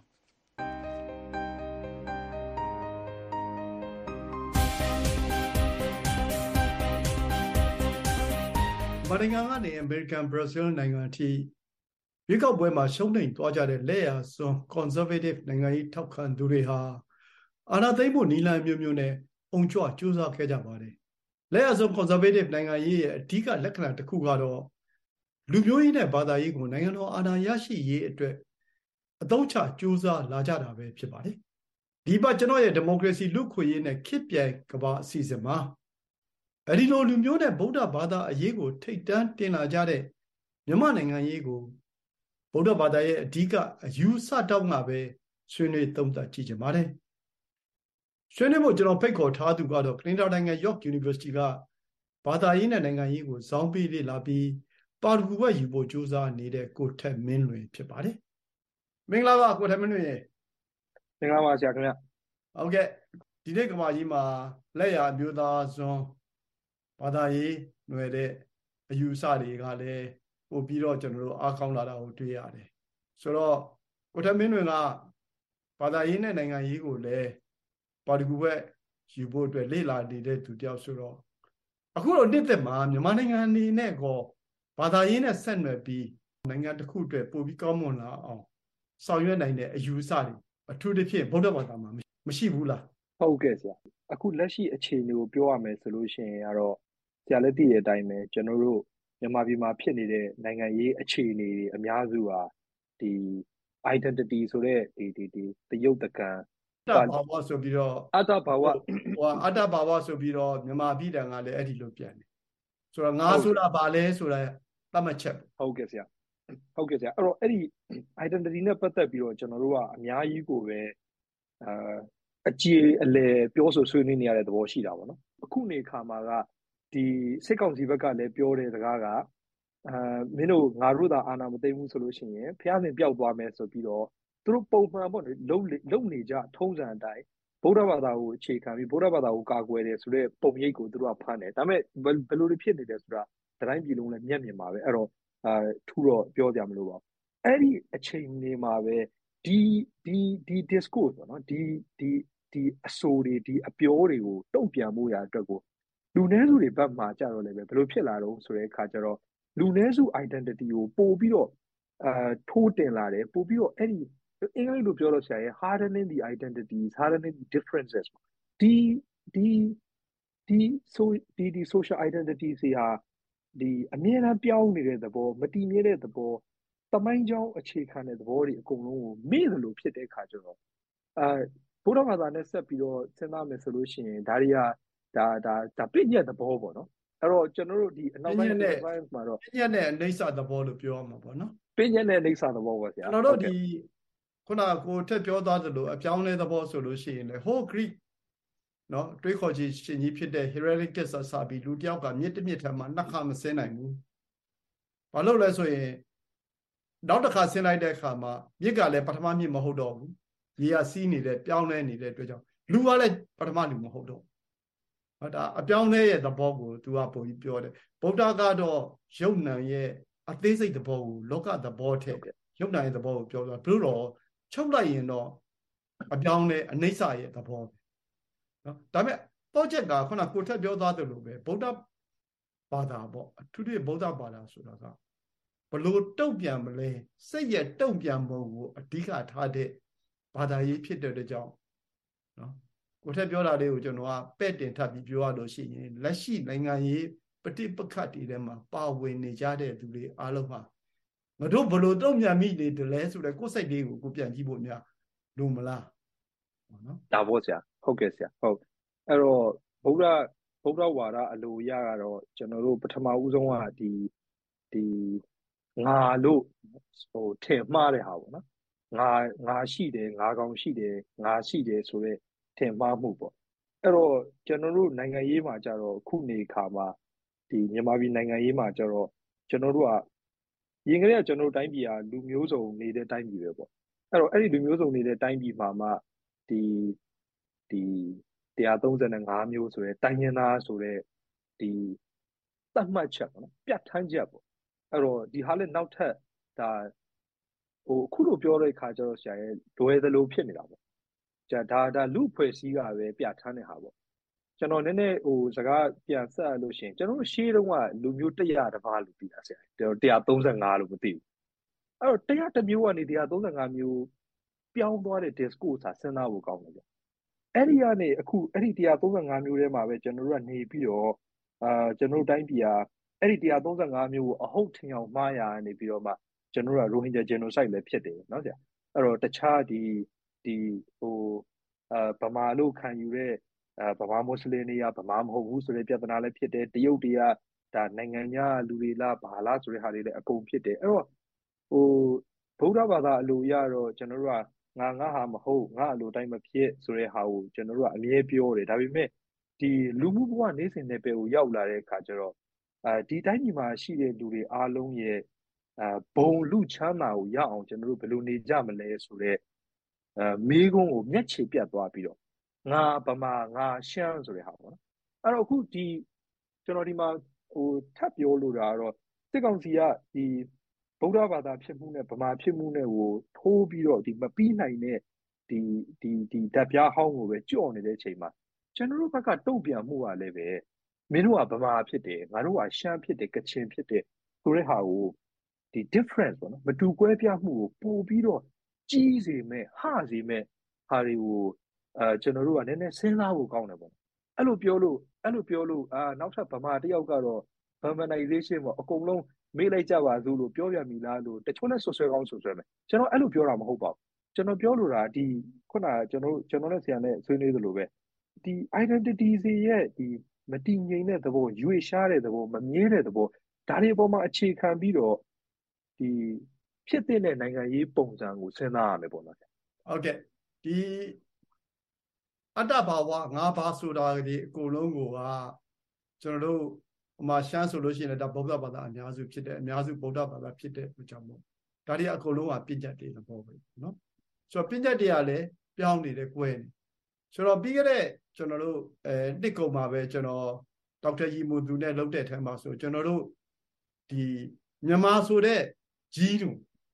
မနိုင်ငံကနေအမေရိကန်ဘရာဇီးနိုင်ငံအထိရွေးကောက်ပွဲမှာရှုံးနိမ့်သွားကြတဲ့လက်ရစွန်း conservative နိုင်ငံရေးထောက်ခံသူတွေဟာအာဏာသိမ်းဖို့နည်းလမ်းမျိုးမျိုးနဲ့အုံကြွကြိုးစားခဲ့ကြပါတယ်လက်ရစွန်း conservative နိုင်ငံရေးရဲ့အဓိကလက္ခဏာတစ်ခုကတော့လူမျိုးရေးနဲ့ဘာသာရေးကိုနိုင်ငံတော်အာဏာရရှိရေးအတွက်အသုံးချကြိုးစားလာကြတာပဲဖြစ်ပါတယ်ဒီပတ်ကျွန်တော်ရဲ့ဒီမိုကရေစီလူ့ခွင့်ရေးနဲ့ခေတ်ပြိုင်ကမ္ဘာအစီအစဉ်မှာအဲဒီလိုလူမျိုးနဲ့ဗုဒ္ဓဘာသာအရေးကိုထိတ်တန်းတင်လာကြတဲ့မြန်မာနိုင်ငံရေးကိုဗုဒ္ဓဘာသာရဲ့အဓိကအယူဆတောင်းကပဲဆွေးနွေးသုံးသပ်ကြည့်ကြပါတယ်ဆွေးနွေးဖို့ကျွန်တော်ဖိတ်ခေါ်ထားသူကတော့ကနေဒါနိုင်ငံ York University ကဘာသာရေးနဲ့နိုင်ငံရေးကိုဇောင်းပေးလေ့လာပြီးပါရဂူဘွဲ့ယူဖို့ကြိုးစားနေတဲ့ကိုထက်မင်းလွင်ဖြစ်ပါတယ်မင်္ဂလာပါကိုထက်မင်းလွင်ရေမင်္ဂလာပါဆရာခင်ဗျဟုတ်ကဲ့ဒီနေ့ကမ္ဘာကြီးမှာလက်ရအမျိုးသားဇွန်းဘာသာရေးຫນွယ်တဲ့အယူအဆတွေကလည်းပို့ပြီးတော့ကျွန်တော်တို့အားကောင်းလာတာကိုတွေ့ရတယ်ဆိုတော့ကိုထက်မင်းလွင်ကဘာသာရေးနဲ့နိုင်ငံရေးကိုလည်းပါရဂူဘွဲ့ယူဖို့အတွက်လေ့လာနေတဲ့သူတယောက်ဆိုတော့အခုတော့နှစ်သက်မှာမြန်မာနိုင်ငံအနေနဲ့ကောဘာသာရေးနဲ့ဆက်နွယ်ပြီးနိုင်ငံတစ်ခုအတွက်ပို့ပြီးကောင်းမွန်လာအောင်ဆောင်ရွက်နိုင်တဲ့အယူအဆတွေအထူးသဖြင့်ဗုဒ္ဓဘာသာမှာမရှိဘူးလားဟုတ်ကဲ့ဆရာအခုလက်ရှိအခြေအနေကိုပြောရမယ်ဆိုလို့ရှိရင်ကတော့ဆရာလည်းသိတဲ့အတိုင်းပဲကျွန်တော်တို့မြန်မာပြည်မှာဖြစ်နေတဲ့နိုင်ငံရေးအခြေအနေတွေအများစုဟာဒီ identity ဆိုတဲ့ဒီတရုတ်တကံဘာဝဆိုပြီးတော့အတ္တဘာဝအတ္တဘာဝဆိုပြီးတော့မြန်မာပြည်တန်ကလည်းအဲ့ဒီလိုပြန်တယ်ဆိုတော့ငါဆိုတာဘာလဲဆိုတာသတ်မှတ်ချက်ဟုတ်ကဲ့ဆရာအဲ့တော့အဲ့ဒီ identity နဲ့ပတ်သက်ပြီးတော့ကျွန်တော်တို့ကအများကြီးကိုပဲအကြေအလည်ပြောဆိုဆွေးနွေးနေရတဲ့သဘောရှိတာပေါ့နော်အခုနေခါမှာကဒီစစ်ကောင်စီဘက်ကလည်းပြောတဲ့စကားကမင်းတို့ငါတို့သာအာဏာမသိမ်းဘူးဆိုလို့ရှိရင်ဖျားစင်ပျောက်သွားမယ်ဆိုပြီးတော့သူတို့ပုံမှန်ပေါ့လုံနေကြထုံးစံအတိုင်းဗုဒ္ဓဘာသာကိုအခြေခံပြီးဗုဒ္ဓဘာသာကိုကာကွယ်တယ်ဆိုတဲ့ပုံရိပ်ကိုသူတို့ကဖမ်းတယ်ဒါပေမဲ့ဘယ်လိုတွေဖြစ်နေတယ်ဆိုတာတိုင်းပြည်လုံးလည်းမျက်မြင်ပါပဲအဲ့တော့ထူတော့ပြောကြမလို့ပါအဲ့ဒီအချိန်နေမှာပဲဒီ discourse ပေါ့နော်ဒီအဆိုတွေဒီအပြောတွေကိုတုံ့ပြန်မှုရအတွက်ကိုလူနည်းစုတွေဘက်မှာကြတော့လည်းပဲဘယ်လိုဖြစ်လာတော့ဆိုတဲ့အခါကျတော့လူနည်းစု identity ကိုပို့ပြီးတော့ထိုးတင်လာတယ်ပို့ပြီးတော့အဲ့ဒီအင်္ဂလိပ်လိုပြောလို့ဆရာရဲ့ hardening the identities hardening the differences ဒီ social identity တွေဟာဒီအမြဲတမ်းပြောင်းနေတဲ့သဘောမတည်မြဲတဲ့သဘောတမိုင်းကြောင်းအခြေခံတဲ့သဘောတွေအကုန်လုံးကိုမေ့သလိုဖြစ်တဲ့အခါကျတော့ဘုရားဘာသာနဲ့ဆက်ပြီးတော့စဉ်းစားမယ်ဆိုလို့ရှိရင်ဒါတွေကဒါပြည့်ညက်သဘောပေါ့နော်အဲ့တော့ကျွန်တော်တို့ဒီအနောက်ပိုင်းနဲ့မှာတော့ပြည့်ညက်နဲ့အိဋ္ဌသဘောလို့ပြောရမှာပေါ့နော်ပြည့်ညက်နဲ့အိဋ္ဌသဘောပါဆရာကျွန်တော်တို့ဒီခုနကိုထက်ပြောသွားသလိုအပြောင်းလဲသဘောဆိုလို့ရှိရင်လေ whole Greek နော်တွေးခေါ်ခြင်းရှင်ကြီးဖြစ်တဲ့ Herodotus ဆာပြီးလူတယောက်ကမြစ်တစ်မြစ်ထက်မှနှစ်ခါမဆင်းနိုင်ဘူးဘာလို့လဲဆိုရင်နောက်တစ်ခါဆင်းလိုက်တဲ့အခါမှာမြစ်ကလည်းပထမမြစ်မဟုတ်တော့ဘူးရေကစီးနေတဲ့ပြောင်းလဲနေတဲ့အတွက်ကြောင့်လူကလည်းပထမလူမဟုတ်တော့ဒါအပြောင်းလဲရဲ့သဘောကိုသူကပုံပြီးပြောတယ်ဗုဒ္ဓကတော့ယုတ်နံရဲ့အသေးစိတ်သဘောကိုလောကသဘောထက်ယုတ်နံရဲ့သဘောကိုပြောတာဘလို့တော့ချုပ်လိုက်ရင်တော့အပြောင်းလဲအနိစ္စရဲ့သဘောနော်ဒါပေမဲ့တော့ချက်ကခုနကိုထက်ပြောသားတယ်လို့ပဲဗုဒ္ဓဘာသာပေါ့အထူးသဖြင့်ဗုဒ္ဓဘာသာဆိုတာကဘလို့တုံ့ပြန်မလဲစိတ်ရဲ့တုံ့ပြန်ပုံကိုအဓိကထားတဲ့ဘာသာရေးဖြစ်တဲ့ကြောင့်နော်ကိုထက်ပြောတာလေးကိုကျွန်တော်ကပဲ့တင်ထပ်ပြီးပြောရလို့ရှိရင်လက်ရှိနိုင်ငံရေးပဋိပက္ခတွေထဲမှာပါဝင်နေကြတဲ့သူတွေအားလုံးဟာငါတို့ဘလို့တုံ့ပြန်မိနေတယ်လဲဆိုတော့ကိုယ်စိတ်လေးကိုကိုပြန်ကြည့်ဖို့များလို့မလားနော်ဒါပေါ့ဆရာဟုတ်ကဲ့ဆရာဟုတ်အဲ့တော့ဗုဒ္ဓဝါဒအလိုရကတော့ကျွန်တော်တို့ပထမဦးဆုံးကဒီငါလို့ထင်မှားတဲ့ဟာပေါ့နော်ငါရှိတယ်ငါကောင်ရှိတယ်ငါရှိတယ်ဆိုတော့ထင်မှားမှုပေါ့အဲ့တော့ကျွန်တော်တို့နိုင်ငံရေးမှာကြတော့ခုနေခါမှာဒီမြန်မာပြည်နိုင်ငံရေးမှာကြတော့ကျွန်တော်တို့ကရင်ကလေးကကျွန်တော်တို့တိုင်းပြည်ကလူမျိုးစုံနေတဲ့တိုင်းပြည်ပဲပေါ့အဲ့တော့အဲ့ဒီလူမျိုးစုံနေတဲ့တိုင်းပြည်မှာမှဒီ135မျိုးဆိုတဲ့တိုင်းရင်းသားဆိုတဲ့ဒီသတ်မှတ်ချက်ပေါ့နော်ပြဋ္ဌာန်းချက်ပေါ့အဲ့တော့ဒီဟာလည်းနောက်ထပ်ဒါအခုလိုပြောတဲ့အခါကျတော့ဆရာရဲ့လွယ်သလိုဖြစ်နေတာပေါ့ဒါလူဖွဲ့စည်းကပဲပြဋ္ဌာန်းတဲ့ဟာပေါ့ကျွန်တော်နည်းနည်းစကားပြန်ဆက်လို့ရှိရင်ကျွန်တော်ရှေးတုန်းကလူမျိုး100တပါးလို့ပြီးတာဆရာ135လို့မသိဘူးအဲ့တော့100မျိုးကနေ135မျိုးပြောင်းသွားတဲ့ discourse ဟာစဉ်းစားဖို့ကောင်းတယ်ဗျအဲ့ဒီကနေအခုအဲ့ဒီ135မျိုးထဲမှာပဲကျွန်တော်တို့ကနေပြီးတော့ကျွန်တော်တို့တိုင်းပြည်ဟာအဲ့ဒီ135မျိုးကိုအဟုတ်ထင်အောင်မှားရနေပြီးတော့မှကျွန်တော်တို့က Rohingya genocide လည်းဖြစ်တယ်နော်ဗျအဲ့တော့တခြားဒီဗမာလို့ခံယူတဲ့ဗမာမွတ်စလင်တွေကဗမာမဟုတ်ဘူးဆိုတဲ့ပြဿနာလည်းဖြစ်တယ်တရုတ်တွေကဒါနိုင်ငံခြားလူတွေလားဘာလားဆိုတဲ့ဟာတွေလည်းအကုန်ဖြစ်တယ်အဲ့တော့ဗုဒ္ဓဘာသာအလိုရတော့ကျွန်တော်တို့ကငါဟာမဟုတ်ငါအလိုတိုင်းမဖြစ်ဆိုတဲ့ဟာကိုကျွန်တော်တို့ကအမြဲပြောတယ်ဒါပေမဲ့ဒီလူမှုဘဝနေစဉ်နဲ့ပဲကိုရောက်လာတဲ့အခါကျတော့ဒီတိုင်းပြည်မှာရှိတဲ့လူတွေအားလုံးရဲ့ဘုံလူချမ်းသာကိုရအောင်ကျွန်တော်တို့ဘယ်လိုနေကြမလဲဆိုတော့မေးခွန်းကိုမျက်ခြေပြတ်သွားပြီးတော့ငါဗမာငါရှမ်းဆိုတဲ့ဟာပေါ့နော်အဲ့တော့အခုဒီကျွန်တော်ဒီမှာထပ်ပြောလို့တာကတော့စစ်ကောင်စီကဒီဗုဒ္ဓဘာသာဖြစ်မှုနဲ့ဗမာဖြစ်မှုနဲ့ကိုထိုးပြီးတော့ဒီမပြီးနိုင်တဲ့ဒီဓာတ်ပြားဟောင်းကိုပဲကြော့နေတဲ့အချိန်မှာကျွန်တော်တို့ဘက်ကတုံ့ပြန်မှုကလည်းပဲမင်းတို့ကဗမာဖြစ်တယ်ငါတို့ကရှမ်းဖြစ်တယ်ကချင်ဖြစ်တယ်ဆိုတဲ့ဟာကိုဒီ difference ပေါ့နော်မတူကွဲပြားမှုကိုပို့ပြီးတော့ကြီးစေမဲ့ဟစေမဲ့ဟာတွေကိုကျွန်တော်တို့ကနည်းနည်းစဉ်းစားဖို့ကောင်းတယ်ပေါ့အဲ့လိုပြောလို့အဲ့လိုပြောလို့နောက်ထပ်ဗမာတယောက်ကတော့ Burmanization ပေါ့အကုန်လုံးမေ့လိုက်ကြပါစို့လို့ပြောပြမိလားလို့တချို့နဲ့ဆွဆွဲကောင်းဆွဆွဲမယ်ကျွန်တော်အဲ့လိုပြောတာမဟုတ်ပါဘူးကျွန်တော်ပြောလို့တာဒီခုနကျွန်တော်နဲ့ဆရာနဲ့ဆွေးနွေးသလိုပဲဒီ identity တွေရဲ့ဒီမတည်ငြိမ်တဲ့သဘောရွေရှားတဲ့သဘောမမြဲတဲ့သဘောဒါတွေအပေါ်မှာအခြေခံပြီးတော့ဒီဖြစ်တဲ့နိုင်ငံရေးပုံစံကိုစဉ်းစားရမယ်ပေါ့နော်ဟုတ်ကဲ့ဒီအတ္တဘာဝငါးပါးဆိုတာဒီအကုန်လုံးကိုကျွန်တော်တို့ဟိုမှာရှမ်းဆိုလို့ရှိရင်လည်းဒါဗုဒ္ဓဘာသာအများစုဖြစ်တဲ့အများစုဗုဒ္ဓဘာသာဖြစ်တဲ့အတွက်ကြောင့်မို့ဒါတွေအကုန်လုံးကပြည့်ညတ်တွေသဘောပဲနော်ဆိုတော့ပြည့်ညတ်တွေကလည်းပြောင်းနေတယ်ကွဲနေဆိုတော့ပြီးခဲ့တဲ့ကျွန်တော်တို့နှစ်ကုန်မှာပဲကျွန်တော်ဒေါက်တာရီမူသူနဲ့လုပ်တဲ့ထဲမှာဆိုကျွန်တော်တို့ဒီမြန်မာဆိုတဲ့ကြီးတူ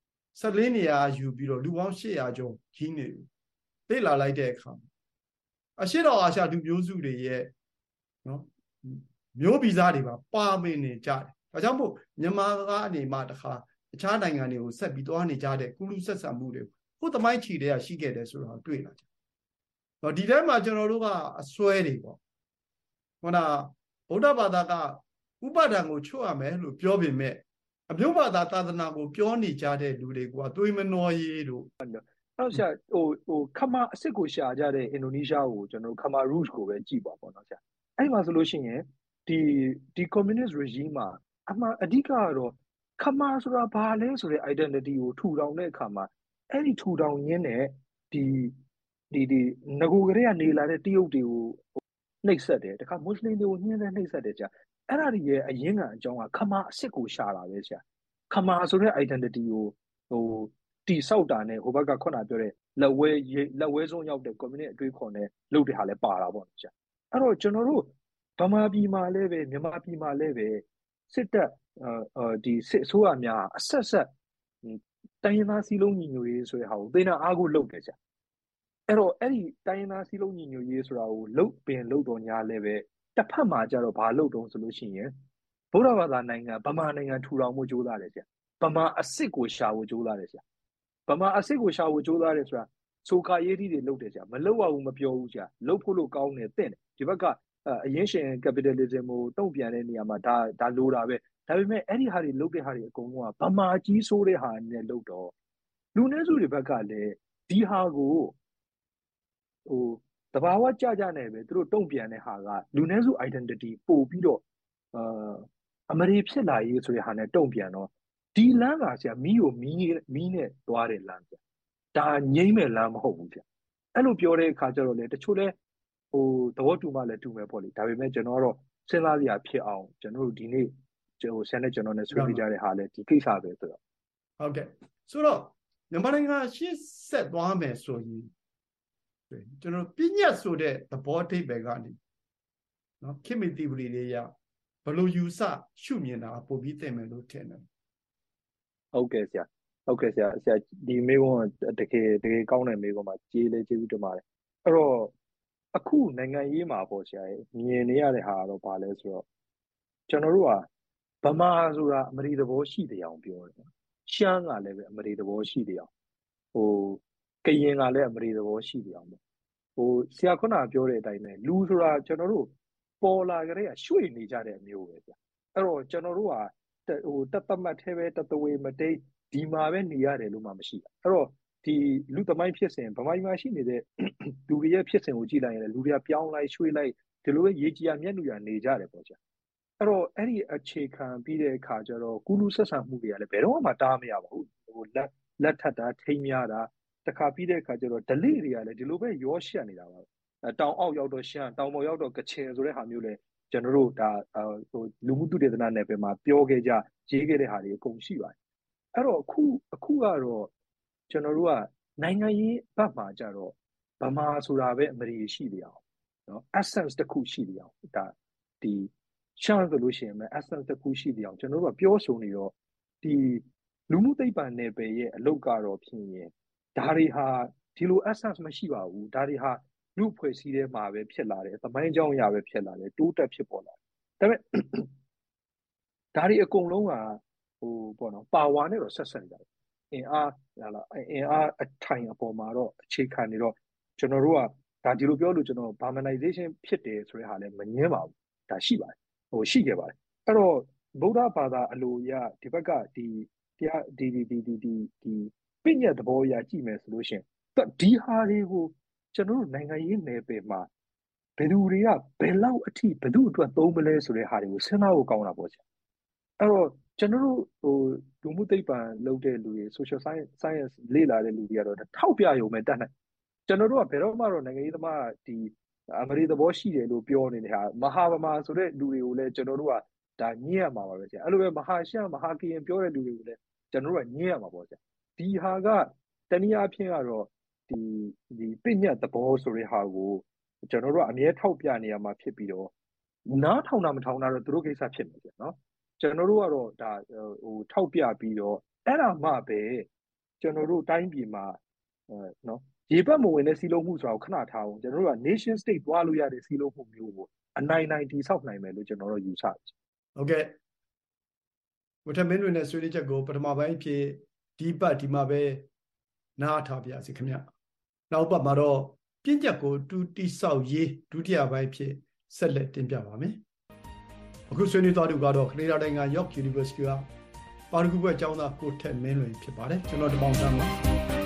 14နေရာယူပြီးတော့လူပေါင်း800ကျော်ကြီးနေလေ့လာလိုက်တဲ့အခါအရှိတော်အာရှလူမျိုးစုတွေရဲ့နော်မျိုးဗီဇတွေပါမနေကြတယ်ဒါကြောင့်မို့မြန်မာကနေမှတခါအခြားနိုင်ငံတွေကိုဆက်ပြီးသွားနေကြတဲ့ကုလူဆက်ဆံမှုတွေခုသမိုင်းချီတဲ့ရှိခဲ့တယ်ဆိုတာတွေ့လာကြတော့ဒီထဲမှာကျွန်တော်တို့ကအစွဲတွေပေါ့ခုနဗုဒ္ဓဘာသာကဥပါဒံကိုချွတ်ရမယ်လို့ပြောပေမဲ့အမျိုးဘာသာသာသနာကိုပြောနေကြတဲ့လူတွေကသွေးမနှောရေးလို့နောက်ဆရာခမာအစ်စ်ကိုရှာကြတဲ့အင်ဒိုနီးရှားကိုကျွန်တော်ခမာ roots ကိုပဲကြည့်ပါပေါ့နော်ဆရာအဲ့မှာဆိုလို့ရှိရင်ဒီ communist regime မှာအဓိကကတော့ခမာဆိုတာဘာလဲဆိုတဲ့ identity ကိုထူထောင်တဲ့အခါမှာအဲ့ဒီထူထောင်ရင်းနဲ့ဒီငကိုကလေးကနေလာတဲ့တရုတ်တွေကိုနှိပ်စက်တယ်တခါမွတ်စလင်တွေကိုညှင်းဆဲနှိပ်စက်တယ်ကြာအဲ့ဒါတွေရဲ့အရင်းခံအကြောင်းကခမာအစ်စ်ကိုရှာတာပဲဆရာခမာဆိုတဲ့ identity ကိုတိဆောက်တာနဲ့ဟိုဘက်ကခုနပြောတဲ့လက်ဝဲဆုံးရောက်တဲ့ communist အတွေးခေါ်နဲ့လုပ်တဲ့ဟာလည်းပါတာပေါ့နော်ဆရာအဲ့တော့ကျွန်တော်တို့ဗမာပြည်မှာလည်းပဲမြန်မာပြည်မှာလည်းပဲစစ်တပ်ဒီစစ်အစိုးရများအဆက်တိုင်းရင်းသားစည်းလုံးညီညွတ်ရေးဆိုတဲ့ဟာကိုသေနာအားကိုလုပ်တယ်ဆရာအဲ့တော့အဲ့ဒီတိုင်းရင်းသားစည်းလုံးညီညွတ်ရေးဆိုတာကိုလုပ်တော်ညာလည်းပဲတစ်ဖက်မှာကျတော့ဘာလုပ်တုံးဆိုလို့ရှိရင်ဗုဒ္ဓဘာသာနိုင်ငံဗမာနိုင်ငံထူထောင်မှုကြိုးစားတယ်ဆရာဗမာအစ်စ်ကိုရှာဖို့ကြိုးစားတယ်ဆရာဗမာအစ်စ်ကိုရှာဖို့ကြိုးစားတယ်ဆိုတာဆိုခါရေးတီးတွေလုပ်တယ်ဆရာမလုပ်ရဘူးမပြောဘူးဆရာလုပ်ဖို့လို့ကောင်းတယ်တင့်တယ်ဒီဘက်ကအရင်းရှင် capitalism ကိုတုံ့ပြန်တဲ့နေရာမှာဒါလိုတာပဲဒါပေမဲ့အဲ့ဒီဟာတွေလုပ်တဲ့ဟာတွေအကုန်လုံးကဗမာကြီးဆိုးတဲ့ဟာနဲ့လုပ်တော့လူနည်းစုတွေဘက်ကလည်းဒီဟာကိုတဘာဝကြနဲ့ပဲသူတို့တုံ့ပြန်တဲ့ဟာကလူနည်းစု identity ပို့ပြီးတော့အမရီဖြစ်လာရေးဆိုတဲ့ဟာနဲ့တုံ့ပြန်တော့ဒီလမ်းကဆရာမီးနဲ့သွားတဲ့လမ်းဆရာဒါငိမ့်မဲ့လမ်းမဟုတ်ဘူးဆရာအဲ့လိုပြောတဲ့အခါကျတော့လေတချို့လဲသဘောတူမှလည်းတူမယ်ပေါ့လေဒါပေမဲ့ကျွန်တော်ကတော့စဉ်းစားစရာဖြစ်အောင်ကျွန်တော်တို့ဒီနေ့ဆန်နဲ့ကျွန်တော်နဲ့ဆွေးနွေးကြတဲ့ဟာလဲဒီကိစ္စပဲဆိုတော့ဟုတ်ကဲ့ဆိုတော့မြန်မာနိုင်ငံရှေ့ဆက်သွားမယ်ဆိုရင်ကျွန်တော်ပြညတ်ဆိုတဲ့သဘောအဓိပ္ပာယ်ကနေနော်ခေတ်မီတိပရိတွေရဘလို့ယူဆရှုမြင်တာပို့ပြီးသိမယ်လို့ထင်တယ်ဟုတ်ကဲ့ဆရာဒီမေးခွန်းတကယ်ကောင်းတဲ့မေးခွန်းပါကျေးဇူးတင်ပါတယ်အဲ့တော့အခုနိုင်ငံရေးမှာပေါ့ဆရာမြင်နေရတဲ့ဟာကတော့ဘာလဲဆိုတော့ကျွန်တော်တို့ကဗမာဆိုတာအမရီသဘောရှိတယ်အောင်ပြောတယ်ရှမ်းကလည်းပဲအမရီသဘောရှိတယ်အောင်ကရင်ကလည်းအမရီသဘောရှိတယ်အောင်ဆရာခုနပြောတဲ့အတိုင်းပဲလူဆိုတာကျွန်တော်တို့ပေါ်လာကြတဲ့ရွှေ့နေကြတဲ့အမျိုးပဲဆရာအဲ့တော့ကျွန်တော်တို့ကတတ်မှတ်သေးပဲတသွေမတိတ်ဒီမှာပဲနေရတယ်လို့မှမရှိတာအဲ့တော့ဒီလူသမိုင်းဖြစ်စဉ်ဗမာပြည်မှာရှိနေတဲ့လူတွေရဲ့ဖြစ်စဉ်ကိုကြည့်လိုက်ရင်လူတွေကပြောင်းလိုက်ရွှေ့လိုက်ဒီလိုပဲရေကြီးရမျက်နှာရနေကြတယ်ပေါ့ဆရာအဲ့တော့အဲ့ဒီအခြေခံပြီးတဲ့အခါကျတော့ကုလူဆက်ဆံမှုတွေကလည်းဘယ်တော့မှတားမရပါဘူးလက်ထပ်တာထိမ်းများတာတခါပြီးတဲ့အခါကျတော့ delay တွေကလည်းဒီလိုပဲရောရှက်နေတာပါတောင်အောက်ရောက်တော့ရှမ်းတောင်ပေါ်ရောက်တော့ကချင်ဆိုတဲ့ဟာမျိုးလေကျွန်တော်တို့ဒါလူမှုသုတေသနနယ်ပယ်မှာပြောခဲ့ကြရေးခဲ့တဲ့ဟာတွေအကုန်ရှိပါတယ်အဲ့တော့အခုကတော့ကျွန်တော်တို့ကနိုင်ငံရေးဘက်မှာကြတော့ဗမာဆိုတာပဲအမရီရှိတယ်အောင်နော် essence တစ်ခုရှိတယ်အောင်ဒါဒီရှမ်းဆိုလို့ရှိရင်ပဲ essence တစ်ခုရှိတယ်အောင်ကျွန်တော်တို့ကပြောဆိုနေတော့ဒီလူမှုသိပ္ပံနယ်ပယ်ရဲ့အလုပ်ကတော့ဖြစ်ရင်ဒါတွေဟာဒီလို essence မရှိပါဘူးဒါတွေဟာလူဖွဲ့စည်းထဲမှာပဲဖြစ်လာတယ်သမိုင်းကြောင်းအရာပဲဖြစ်လာတယ်တိုးတက်ဖြစ်ပေါ်လာတယ်ဒါပေမဲ့ဒါတွေအကုန်လုံးကပေါ့နော်ပါဝါနဲ့တော့ဆက်ဆက်နေကြတယ်အင်အားအထိုင်အပေါ်မှာတော့အခြေခံနေတော့ကျွန်တော်တို့ကဒါဒီလိုပြောလို့ကျွန်တော် Burmanization ဖြစ်တယ်ဆိုတဲ့ဟာလည်းမငြင်းပါဘူးဒါရှိပါတယ်ရှိခဲ့ပါတယ်အဲ့တော့ဗုဒ္ဓဘာသာအလိုအရဒီဘက်ကဒီတရားဒီပြည့်ညတ်သဘောအရကြည့်မယ်ဆိုလို့ရှိရင်ဒီဟာတွေကိုကျွန်တော်တို့နိုင်ငံရေးနယ်ပယ်မှာဘယ်သူတွေကဘယ်လောက်အထိဘယ်သူအတွက်သုံးမလဲဆိုတဲ့ဟာတွေကိုစဉ်းစားဖို့ကောင်းတာပေါ့ဗျာအဲ့တော့ကျွန်တော်တို့လူမှုသိပ္ပံလုပ်တဲ့လူတွေ social science လေ့လာတဲ့လူတွေကတော့ထောက်ပြရုံပဲတတ်နိုင်ကျွန်တော်တို့ကဘယ်တော့မှတော့နိုင်ငံရေးသမားဒီအမရီသဘောရှိတယ်လို့ပြောနေတဲ့ဟာမဟာဗမာဆိုတဲ့လူတွေကိုလည်းကျွန်တော်တို့ကဒါညှင်းရမှာပါပဲဗျာအဲ့လိုပဲမဟာရှမဟာကရင်ပြောတဲ့လူတွေကိုလည်းကျွန်တော်တို့ကညှင်းရမှာပေါ့ဗျာဒီဟာကတနည်းအားဖြင့်ကတော့ဒီပြည့်ညတ်သဘောဆိုတဲ့ဟာကိုကျွန်တော်တို့ကအမြဲထောက်ပြနေရမှာဖြစ်ပြီးတော့နားထောင်တာမထောင်တာတော့သူတို့ကိစ္စဖြစ်နေတယ်နော်ကျွန်တော်တို့ကတော့ဒါထောက်ပြပြီးတော့အဲ့ဒါမှပဲကျွန်တော်တို့တိုင်းပြည်မှာနော်ရေပတ်မဝင်တဲ့စီးလုံးမှုဆိုတာကိုခဏထားအောင်ကျွန်တော်တို့က nation state သွားလို့ရတဲ့စီးလုံးမှုမျိုးကိုအနိုင်တည်ဆောက်နိုင်မယ်လို့ကျွန်တော်တို့ယူဆတယ်ဟုတ်ကဲ့ဝထမင်းတွေနဲ့ဆွေးနွေးချက်ကိုပထမပိုင်းဖြစ်ဒီပတ်ဒီမှာပဲနားထားပြစီခင်ဗျနောက်ပတ်မှာတော့ပြည့်ညတ်ကိုတူတိဆောက်ရေးဒုတိယပိုင်းဖြစ်ဆက်လက်တင်ပြပါမယ်အခုဆွေးနွေးသွားသူကတော့ကနေဒါနိုင်ငံ York University ကပါရဂူဘွဲ့ကျောင်းသားကိုထက်မင်းလွင်ဖြစ်ပါတယ်ကျွန်တော်တပေါင်းတန်းပါ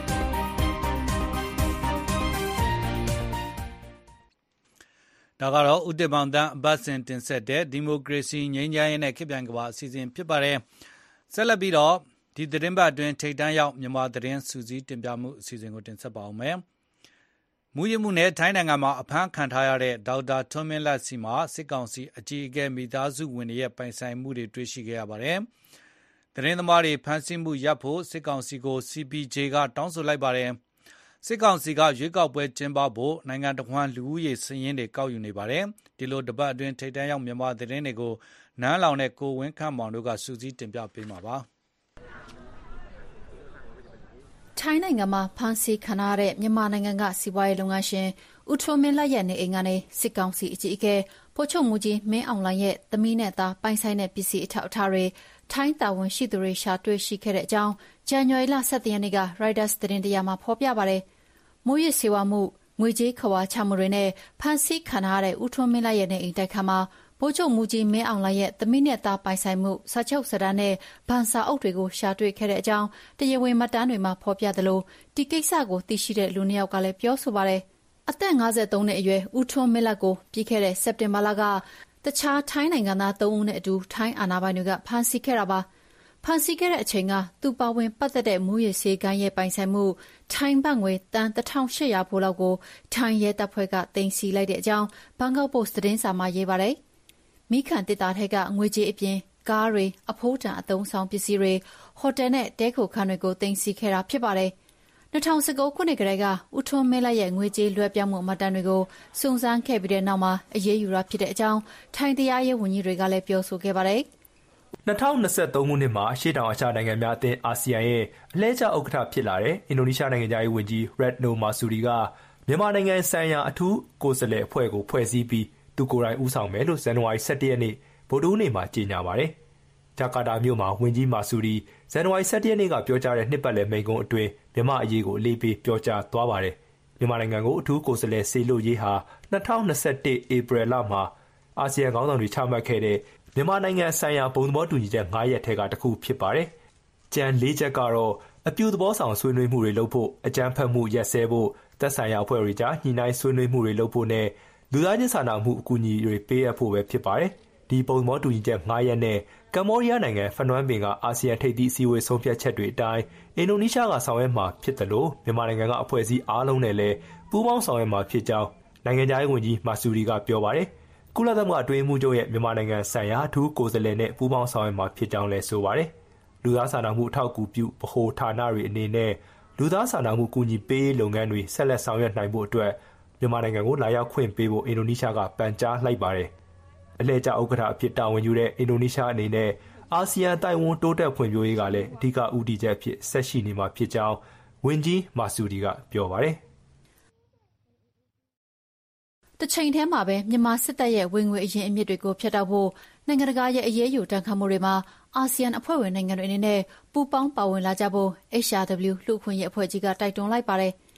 ဒါကတော့ဦးတင်မောင်တန်းအပတ်စဉ်တင်ဆက်တဲ့ဒီမိုကရေစီငြိမ်းချမ်းရေးနဲ့ခေတ်ပြိုင်ကမ္ဘာအစီအစဉ်ဖြစ်ပါတယ်ဆက်လက်ပြီးတော့ဒီသတင်းပတ်အတွင်းထိပ်တန်းရောက်မြန်မာသတင်းစူးစီးတင်ပြမှုအစီအစဉ်ကိုတင်ဆက်ပါအောင်မယ်မူရမှုနဲ့ထိုင်းနိုင်ငံမှာအဖမ်းခံထားရတဲ့ဒေါက်တာထွန်းမင်းလတ်စီမှာစစ်ကောင်စီအကြီးအကဲမိသားစုဝင်တွေရဲ့ပိုင်ဆိုင်မှုတွေတွေ့ရှိခဲ့ရပါတယ်သတင်းသမားတွေဖမ်းဆီးမှုရပ်ဖို့စစ်ကောင်စီကို CPJ ကတောင်းဆိုလိုက်ပါတယ်စစ်ကောင်စီကရွေးကောက်ပွဲကျင်းပဖို့နိုင်ငံတော်ဝန်လူဦးရေစည်ရင်းတွေကောက်ယူနေပါတယ်ဒီလိုတပတ်အတွင်းထိပ်တန်းရောက်မြန်မာသတင်းတွေကိုနန်းလောင်နဲ့ကိုဝင်းခန့်မောင်တို့ကစူးစီးတင်ပြပေးမှာပါထိုင်းနိုင်ငံမှာဖမ်းဆီးခံရတဲ့မြန်မာနိုင်ငံကစီးပွားရေးလုပ်ငန်းရှင်ဦးထွန်းမင်းလတ်ရဲ့နေအိမ်ကနေစစ်ကောင်စီအကြီးအကဲဗိုလ်ချုပ်မှူးကြီးမင်းအောင်လှိုင်ရဲ့သမီးနဲ့သားပိုင်ဆိုင်တဲ့ပစ္စည်းအထောက်အထားတွေထိုင်းတာဝန်ရှိသူတွေရှာတွေ့ရှိခဲ့တဲ့အကြောင်းဇန်နဝါရီလ17ရက်နေ့က Reuters သတင်းတရားမှာဖော်ပြပါတယ်။မိုးရစ်စေဝါမှုငွေကြေးခဝါချမှုတွေနဲ့ဖမ်းဆီးခံရတဲ့ဦးထွန်းမင်းလတ်ရဲ့နေအိမ်တိုက်ခန်းမှာဗိုလ်ချုပ်မှူးကြီးမင်းအောင်လှိုင်ရဲ့သမီးနဲ့သားပိုင်ဆိုင်မှုစာချုပ်စာတမ်းနဲ့ဗန်စာအုပ်တွေကိုရှာတွေ့ခဲ့တဲ့အကြောင်းတရားဝင်မှတ်တမ်းတွေမှာဖော်ပြသလိုဒီကိစ္စကိုသိရှိတဲ့လူနှစ်ယောက်ကလည်းပြောဆိုပါတယ်။အသက်53နှစ်အရွယ်ဦးထွန်းမင်းလတ်ကိုပြီးခဲ့တဲ့စက်တင်ဘာလကတခြားထိုင်းနိုင်ငံသား3ဦးနဲ့အတူထိုင်းအာဏာပိုင်တွေကဖမ်းဆီးခဲ့တာပါ။ဖမ်းဆီးခဲ့တဲ့အချိန်ကသူပါဝင်ပတ်သက်တဲ့မူရစေကမ်းရဲ့ပိုင်ဆိုင်မှုထိုင်းဘတ်ငွေတန်1800ဖိုးလောက်ကိုထိုင်းရဲတပ်ဖွဲ့ကတင်စီလိုက်တဲ့အကြောင်းဘန်ကောက်ပို့စ်သတင်းစာမှာရေးပါတယ်။မိခန်တစ်တာထက်ကငွေကြေးအပြင်ကားတွေအဖိုးတန်အသုံးဆောင်ပစ္စည်းတွေဟိုတယ်နဲ့တဲခိုခန်းတွေကိုတင်စီခဲ့တာဖြစ်ပါတယ်။2019ခုနှစ်ကတည်းကဦးထွန်းမင်းလတ်ရဲ့ငွေကြေးလွှဲပြောင်းမှုမှတ်တမ်းတွေကိုစုံစမ်းခဲ့ပြီးတဲ့နောက်မှာအရေးယူတာဖြစ်တဲ့အကြောင်းထိုင်းတရားရေးဝန်ကြီးတွေကလည်းပြောဆိုခဲ့ပါတယ်။ 2023ခုနှစ်မှာအရှေ့တောင်အာရှနိုင်ငံများအသင်းအာဆီယံရဲ့အလှည့်ကျဥက္ကဋ္ဌဖြစ်လာတဲ့အင်ဒိုနီးရှားနိုင်ငံသားရေးဝန်ကြီး Retno Marsudi ကမြန်မာနိုင်ငံဆိုင်ရာအထူးကိုယ်စားလှယ်အဖွဲ့ကိုဖွဲ့စည်းပြီးသူကိုယ်တိုင်ဦးဆောင်မယ်လို့ဇန်နဝါရီ17ရက်နေ့ဗုဒ္ဓဟူးနေ့မှာကြေညာပါတယ်။ဂျကာတာမြို့မှာဝန်ကြီး Marsudi ဇန်နဝါရီ17ရက်နေ့ကပြောကြားတဲ့နှစ်ပတ်လည်မိန့်ခွန်းအတွင်းမြန်မာအရေးကိုအလေးပေးပြောကြားသွားပါတယ်။မြန်မာနိုင်ငံကိုအထူးကိုယ်စားလှယ်စေလွှတ်ရေးဟာ2021ဧပြီလမှာအာဆီယံခေါင်းဆောင်တွေချမှတ်ခဲ့တဲ့မြန်မာနိုင်ငံဆိုင်ရာဘုံသဘောတူညီချက်9ရက်ထဲကတစ်ခုဖြစ်ပါတယ်။ကျန်4ချက်ကတော့အပြုသဘောဆောင်ဆွေးနွေးမှုတွေလုပ်ဖို့အကြမ်းဖက်မှုရပ်စဲဖို့သက်ဆိုင်ရာအဖွဲ့တွေကြားညှိနှိုင်းဆွေးနွေးမှုတွေလုပ်ဖို့နဲ့လူသားချင်းစာနာမှုအကူအညီတွေပေးအပ်ဖို့ပဲဖြစ်ပါတယ်။ဒီဘုံသဘောတူညီချက်9ရက်နဲ့ကမ္ဘောဒီးယားနိုင်ငံဖနွမ်းပင်ကအာဆီယံထိပ်သီးအစည်းအဝေးဆုံးဖြတ်ချက်တွေအတိုင်းအင်ဒိုနီးရှားကဆောင်ရွက်မှာဖြစ်တယ်လို့မြန်မာနိုင်ငံကအဖွဲ့အစည်းအားလုံးနဲ့လည်းပူးပေါင်းဆောင်ရွက်မှာဖြစ်ကြောင်းနိုင်ငံခြားရေးဝန်ကြီးမာဆူရီကပြောပါတယ်။ကုလသမဂ္ဂအတွင်းမှုချုပ်ရဲ့မြန်မာနိုင်ငံဆိုင်ရာအထူးကိုယ်စားလှယ်နဲ့ပူးပေါင်းဆောင်ရွက်မှာဖြစ်ကြောင်းလည်းဆိုပါတယ်။လူသားစာနာမှုအထောက်အကူပြုဗဟိုဌာနတွေအနေနဲ့လူသားစာနာမှုကူညီပေးလုပ်ငန်းတွေဆက်လက်ဆောင်ရွက်နိုင်ဖို့အတွက်မြန်မာနိုင်ငံကိုလာရောက်ခွင့်ပေးဖို့အင်ဒိုနီးရှားကပန်ကြားလိုက်ပါတယ်။အလှည့်ကျဥက္ကဋ္ဌအဖြစ်တာဝန်ယူတဲ့အင်ဒိုနီးရှားအနေနဲ့အာဆီယံတိုင်ဝမ်တိုးတက်ဖွံ့ဖြိုးရေးကလည်းအဓိကဦးတည်ချက်ဖြစ်ဆက်ရှိနေမှာဖြစ်ကြောင်းဝန်ကြီးမာဆူဒီကပြောပါတယ်။တချိန်ထဲမှာပဲမြန်မာစစ်တပ်ရဲ့ဝင်ငွေအရင်အမြစ်တွေကိုဖျက်တောက်ဖို့နိုင်ငံတကာရဲ့အရေးယူတန်ခတ်မှုတွေမှာအာဆီယံအဖွဲ့ဝင်နိုင်ငံတွေအနေနဲ့ပူးပေါင်းပါဝင်လာကြဖို့ HRW လူ့အခွင့်အရေးအဖွဲ့ကြီးကတိုက်တွန်းလိုက်ပါတယ်။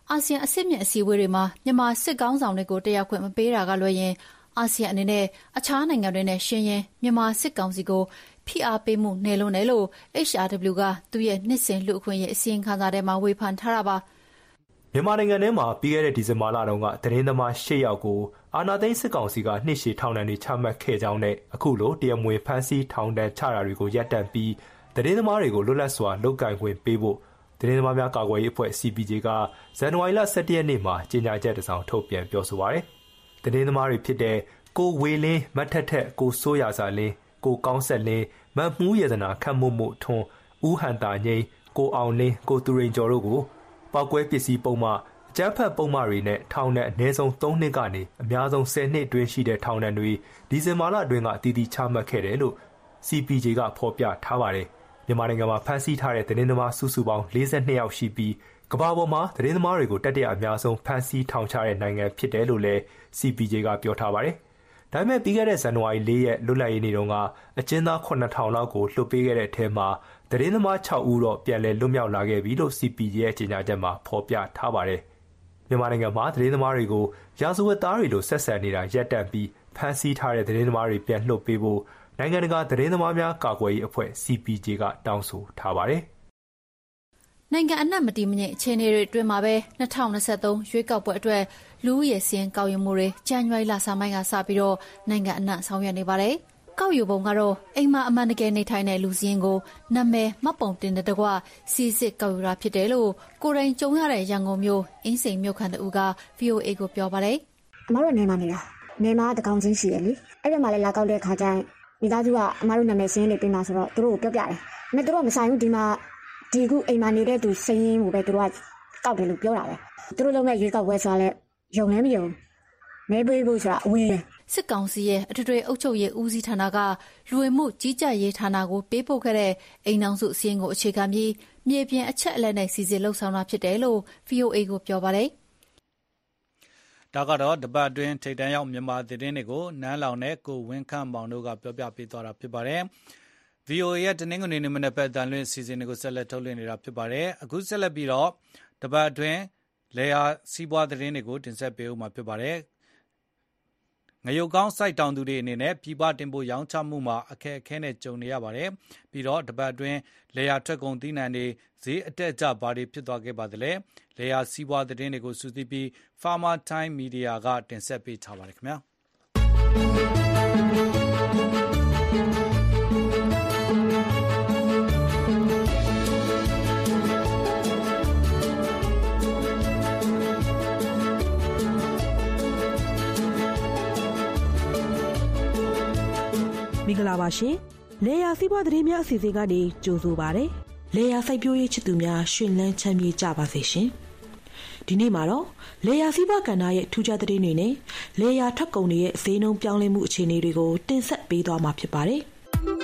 အာဆီယံအဆင့်မြင့်အစည်းအဝေးတွေမှာမြန်မာစစ်ကောင်ဆောင်တွေကိုတက်ရောက်ခွင့်မပေးတာကလွှဲရင်အာဆီယံအနေနဲ့အခြားနိုင်ငံတွေနဲ့ရှင်းရင်မြန်မာစစ်ကောင်စီကိုဖိအားပေးမှုနယ်လွန်းတယ်လို့ HRW ကသူ့ရဲ့နှစ်စဉ်လူအခွင့်ရေးအစည်းအဝေးခန်းစာထဲမှာဝေဖန်ထားတာပါမြန်မာနိုင်ငံထဲမှာပြီးခဲ့တဲ့ဒီဇင်ဘာလတုန်းကသတင်းသမား၈ယောက်ကိုအာဏာသိမ်းစစ်ကောင်စီကနှစ်ရှည်ထောင်ဒဏ်တွေချမှတ်ခဲ့ကြောင်းနဲ့အခုလိုတရားမဝင်ဖမ်းဆီးထောင်ဒဏ်ချတာတွေကိုရပ်တန့်ပြီးသတင်းသမားတွေကိုလွတ်လပ်စွာလုပ်ကိုင်ခွင့်ပေးဖို့သတင်းသမားများကာကွယ်ရေးအဖွဲ့ CPJ ကဇန်နဝါရီလ17ရက်နေ့မှာကြေညာချက်တစ်စောင်ထုတ်ပြန်ပြောဆိုပါတယ်။သတင်းသမားတွေဖြစ်တဲ့ကိုဝေလင်းမတ်ထက်ထက်ကိုစိုးရစာလင်းကိုကောင်းဆက်လင်းမတ်မှုရတနာခတ်မှုမှုထွန်းဦးဟန်တာငိမ့်ကိုအောင်လင်းကိုသူရိန်ကျော်တို့ကိုပောက်ကွဲပစ္စည်းပုံမှအကြမ်းဖက်ပုံမှန်တွေနဲ့ထောင်နဲ့အနည်းဆုံး3နှစ်ကနေအများဆုံး10နှစ်အတွင်းရှိတဲ့ထောင်ဒဏ်တွေဒီဇင်ဘာလအတွင်းကအသီးသီးချမှတ်ခဲ့တယ်လို့ CPJ ကဖော်ပြထားပါတယ်။မြန်မာနိုင်ငံမှာဖမ်းဆီးထားတဲ့သတင်းသမားစုစုပေါင်း42ယောက်ရှိပြီးကမ္ဘာပေါ်မှာသတင်းသမားတွေကိုတတိယအများဆုံးဖမ်းဆီးထောင်ချတဲ့နိုင်ငံဖြစ်တယ်လို့လည်း CPJ ကပြောထားပါတယ်။ဒါပေမဲ့ပြီးခဲ့တဲ့ဇန်နဝါရီ4ရက်လွတ်လပ်ရေးနေ့တုန်းကအကျဉ်းသား9000လောက်ကိုလွှတ်ပေးခဲ့တဲ့အထက်မှာသတင်းသမား6ဦးတော့ပြန်လည်လွတ်မြောက်လာခဲ့ပြီလို့ CPJ ရဲ့ကြေညာချက်မှာဖော်ပြထားပါတယ်။မြန်မာနိုင်ငံမှာသတင်းသမားတွေကိုရာဇဝတ်သားတွေလိုဆက်ဆံနေတာရပ်တန့်ပြီးဖမ်းဆီးထားတဲ့သတင်းသမားတွေပြန်လွှတ်ပေးဖို့နိုင်ငံတကာသတင်းသမားများကာကွယ်ရေးအဖွဲ့ CPJ ကတောင်းဆိုထားပါတယ်။နိုင်ငံအနှံ့မတည်မငြိမ်အခြေအနေတွေအတွင်းမှာပဲ2023ရွေးကောက်ပွဲအတွက်လူဦးရေစည်းကောက်ယူမှုတွေဇန်နဝါရီလဆန်းပိုင်းကစပြီးတော့နိုင်ငံအနှံ့ဆောင်ရွက်နေပါတယ်။ကောက်ယူပုံကတော့အိမ်မှာအမှန်တကယ်နေထိုင်တဲ့လူစည်းကိုနာမည်မှတ်ပုံတင်တဲ့တကွစီစစ်ကောက်ယူတာဖြစ်တယ်လို့ကိုရင်ကျုံရတဲ့ရန်ကုန်မြို့အင်းစိန်မြို့ခန့်တူက VOA ကိုပြောပါတယ်။အမတို့နေမှာနေတာနေမှာတကောင်ချင်းရှိရလေအဲ့ဒီမှာလည်းလာကောက်တဲ့ခါကျရင်မိသားစုကအမတို့နာမည်စင်းနေပြင်မှာဆိုတော့သူတို့ကိုပြောပြတယ်။ဒါပေမဲ့သူတို့မဆိုင်ဘူးဒီမှာဒီခုအိမ်မှာနေတဲ့သူစင်းရင်းကိုပဲသူတို့ကကောက်တယ်လို့ပြောတာပဲ။သူတို့လုံးမဲ့ရွေးကောက်ပွဲဆိုတော့ယုံလည်းမယုံမဲပေးဖို့ဆိုတာအဝေးစစ်ကောင်စီရဲ့အထွေထွေအုပ်ချုပ်ရေးဦးစီးဌာနကလူဝင်မှုကြီးကြပ်ရေးဌာနကိုပေးပို့ခဲ့တဲ့အိမ်အောင်စုစည်းကိုအခြေခံပြီးမြေပြင်အချက်အလက်နဲ့စီစစ်လှုပ်ဆောင်တာဖြစ်တယ်လို့ VOA ကိုပြောပါတယ်။ဒါကတော့တပတ်အတွင်းထိပ်တန်းရောက်မြန်မာသတင်းတွေကိုနန်းလောင်နဲ့ကိုဝင်းခန့်မောင်တို့ကပြောပြပေးသွားတာဖြစ်ပါတယ်။ VOA ရဲ့တနင်္ဂနွေနေ့မနက်ပဲတန်လွင့်စီစဉ်တွေကိုဆက်လက်ထုတ်လွှင့်နေတာဖြစ်ပါတယ်။အခုဆက်လက်ပြီးတော့တပတ်အတွင်းလေယာစီးပွားသတင်းတွေကိုတင်ဆက်ပေးဦးမှာဖြစ်ပါတယ်။ငရုတ်ကောင်းစိုက်တောင်သူတွေအနေနဲ့ပြည်ပတင်ပို့ရောင်းချမှုမှာအခက်အခဲနဲ့ကြုံနေရပါတယ်။ပြီးတော့တပတ်အတွင်းလေယာထွက်ကုန်သီးနှံတွေဈေးအတက်အကျဘာတွေဖြစ်သွားခဲ့ပါသလဲ။လေယာစီးပွားသတင်းတွေကိုစုစည်းပြီး Farmer Time Media ကတင်ဆက်ပေးထားပါတယ်ခင်ဗျာ။မင်္ဂလာပါရှင်။လေယာစီးပွားသတင်းများအစီအစဉ်ကနေကြိုဆိုပါရစေ။လေယာစိုက်ပျိုးရေးချစ်သူများရှင်လန်းချမ်းမြေ့ကြပါစေရှင်။ဒီနေ့မှာတော့လေယာစီးပွားကဏ္ဍရဲ့ထူးခြားသတင်းတွေနဲ့လေယာထွက်ကုန်တွေရဲ့ဈေးနှုန်းပြောင်းလဲမှုအခြေအနေတွေကိုတင်ဆက်ပေးသွားမှာဖြစ်ပါတယ်။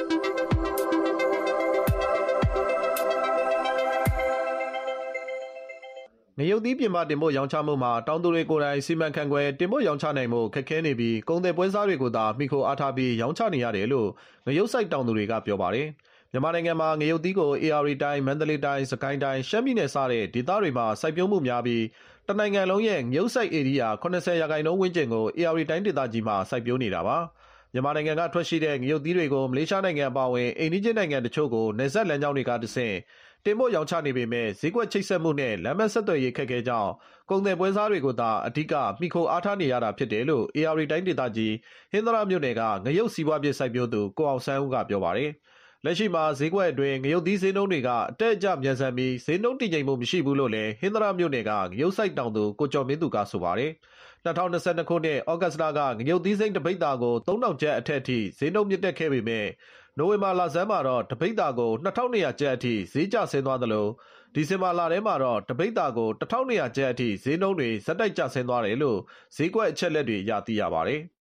ငရုတ်သီးပြင်ပတင်ပို့ရောင်းချမှုမှာတောင်သူတွေကိုယ်တိုင်စီမံခန့်ခွဲတင်ပို့ရောင်းချနိုင်မှုခက်ခဲနေပြီးကုန်သည်ပွဲစားတွေကိုသာမိခိုအားထားပြီးရောင်းချနေရတယ်လို့ငရုတ်စိုက်တောင်သူတွေကပြောပါတယ်။မြန်မာနိုင်ငံမှာငရုတ်သီးကို AR တိုင်းမန္တလေးတိုင်းစကိုင်းတိုင်းရှမ်းပြည်နယ်စတဲ့ဒေသတွေမှာစိုက်ပျိုးမှုများပြီးတနိုင်ငံလုံးရဲ့ငရုတ်စိုက်ဧရိယာ80%ဝန်းကျင်ကို AR တိုင်းဒေသကြီးမှာစိုက်ပျိုးနေတာပါ။မြန်မာနိုင်ငံကထွက်ရှိတဲ့ငရုတ်သီးတွေကိုမလေးရှားနိုင်ငံအပါအဝင်အိမ်နီးချင်းနိုင်ငံတချို့ကိုနယ်စပ်လမ်းကြောင်းတွေကတဆင့်တင်ပို့ရောင်းချနေပေမဲ့ဈေးကွက်ချိတ်ဆက်မှုနဲ့လမ်းမဆက်သွယ်ရေးခက်ခဲကြောင်းကုန်သည်ပွဲစားတွေကိုသာအဓိကမိခိုအားထားနေရတာဖြစ်တယ်လို့ AR တိုင်းဒေသကြီးဟင်္သာရမြို့နယ်ကငရုတ်စီးပွားပစ္စည်းစိုက်ပျိုးသူကိုအောင်ဆန်းဦးကပြောပါတယ်။လက်ရှိမှာဈေးကွက်အတွင်းငရုတ်သီးဈေးနှုန်းတွေကအတက်အကျမြန်ဆန်ပြီးဈေးနှုန်းတည်ငြိမ်မှုမရှိဘူးလို့လည်းဟင်္သာရမြို့နယ်ကငရုတ်စိုက်တောင်သူကိုကျော်မင်းသူကဆိုပါတယ်။2022ခုနှစ်ဩဂတ်စ်လကငရုတ်သီးစိမ်းတပိဿာကို3000ကျပ်အထက်ထိဈေးနှုန်းမြင့်တက်ခဲ့ပေမဲ့နိုဝင်ဘာလဆန်းမှာတော့တပိဿာကို2200ကျပ်အထိဈေးကျဆင်းသွားသလိုဒီဇင်ဘာလထဲမှာတော့တပိဿာကို1200ကျပ်အထိဈေးနှုန်းတွေဇက်တိုက်ကျဆင်းသွားတယ်လို့ဈေးကွက်အချက်လက်တွေရသိရပါတယ်။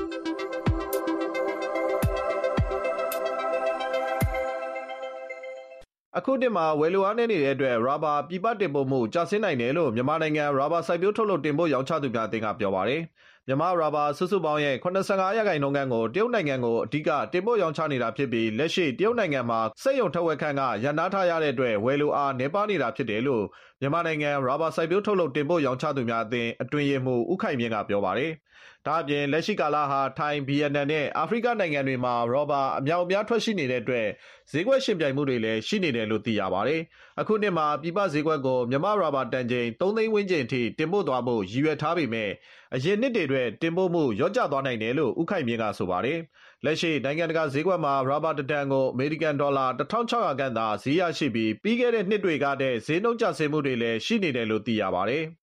အခုနှစ်မှာဝယ်လိုအားနည်းနေတဲ့အတွက်ရာဘာပြည်ပတင်ပို့မှုကျဆင်းနိုင်တယ်လို့မြန်မာနိုင်ငံရာဘာစိုက်ပျိုးထုတ်လုပ်တင်ပို့ရောင်းချသူများအသင်းကပြောပါတယ်။မြန်မာရာဘာစုစုပေါင်းရဲ့85%ခန့်ကိုတရုတ်နိုင်ငံကိုအဓိကတင်ပို့ရောင်းချနေတာဖြစ်ပြီးလက်ရှိတရုတ်နိုင်ငံမှာစက်ရုံထက်ဝက်ခန့်ကရန်နာထားရတဲ့အတွက်ဝယ်လိုအားနည်းပါးနေတာဖြစ်တယ်လို့မြန်မာနိုင်ငံရာဘာစိုက်ပျိုးထုတ်လုပ်တင်ပို့ရောင်းချသူများအသင်းအတွင်းရေးမှူးဦးခိုင်မြင့်ကပြောပါတယ်။ဒါအပြင်လက်ရှိကာလဟာထိုင်း၊ဗီယက်နမ်နဲ့အာဖရိကနိုင်ငံတွေမှာရောဘာအများအပြားထွက်ရှိနေတဲ့အတွက်ဈေးကွက်ရှင်ပြိုင်မှုတွေလည်းရှိနေတယ်လို့သိရပါတယ်။အခုနှစ်မှာပြည်ပဈေးကွက်ကိုမြန်မာရာဘာတန်ချိန်3သိန်းဝန်းကျင်အထိတင်ပို့သွားဖို့ရည်ရွယ်ထားပေမဲ့အရင်နှစ်တွေအတွက်တင်ပို့မှုရော့ကျသွားနိုင်တယ်လို့ဦးခိုင်မြင့်ကဆိုပါတယ်။လက်ရှိနိုင်ငံတကာဈေးကွက်မှာရာဘာတန်ကိုအမေရိကန်ဒေါ်လာ1600ခန့်သာဈေးရရှိပြီးပြီးခဲ့တဲ့နှစ်တွေကတည်းကဈေးနှုန်းကျဆင်းမှုတွေလည်းရှိနေတယ်လို့သိရပါတယ်။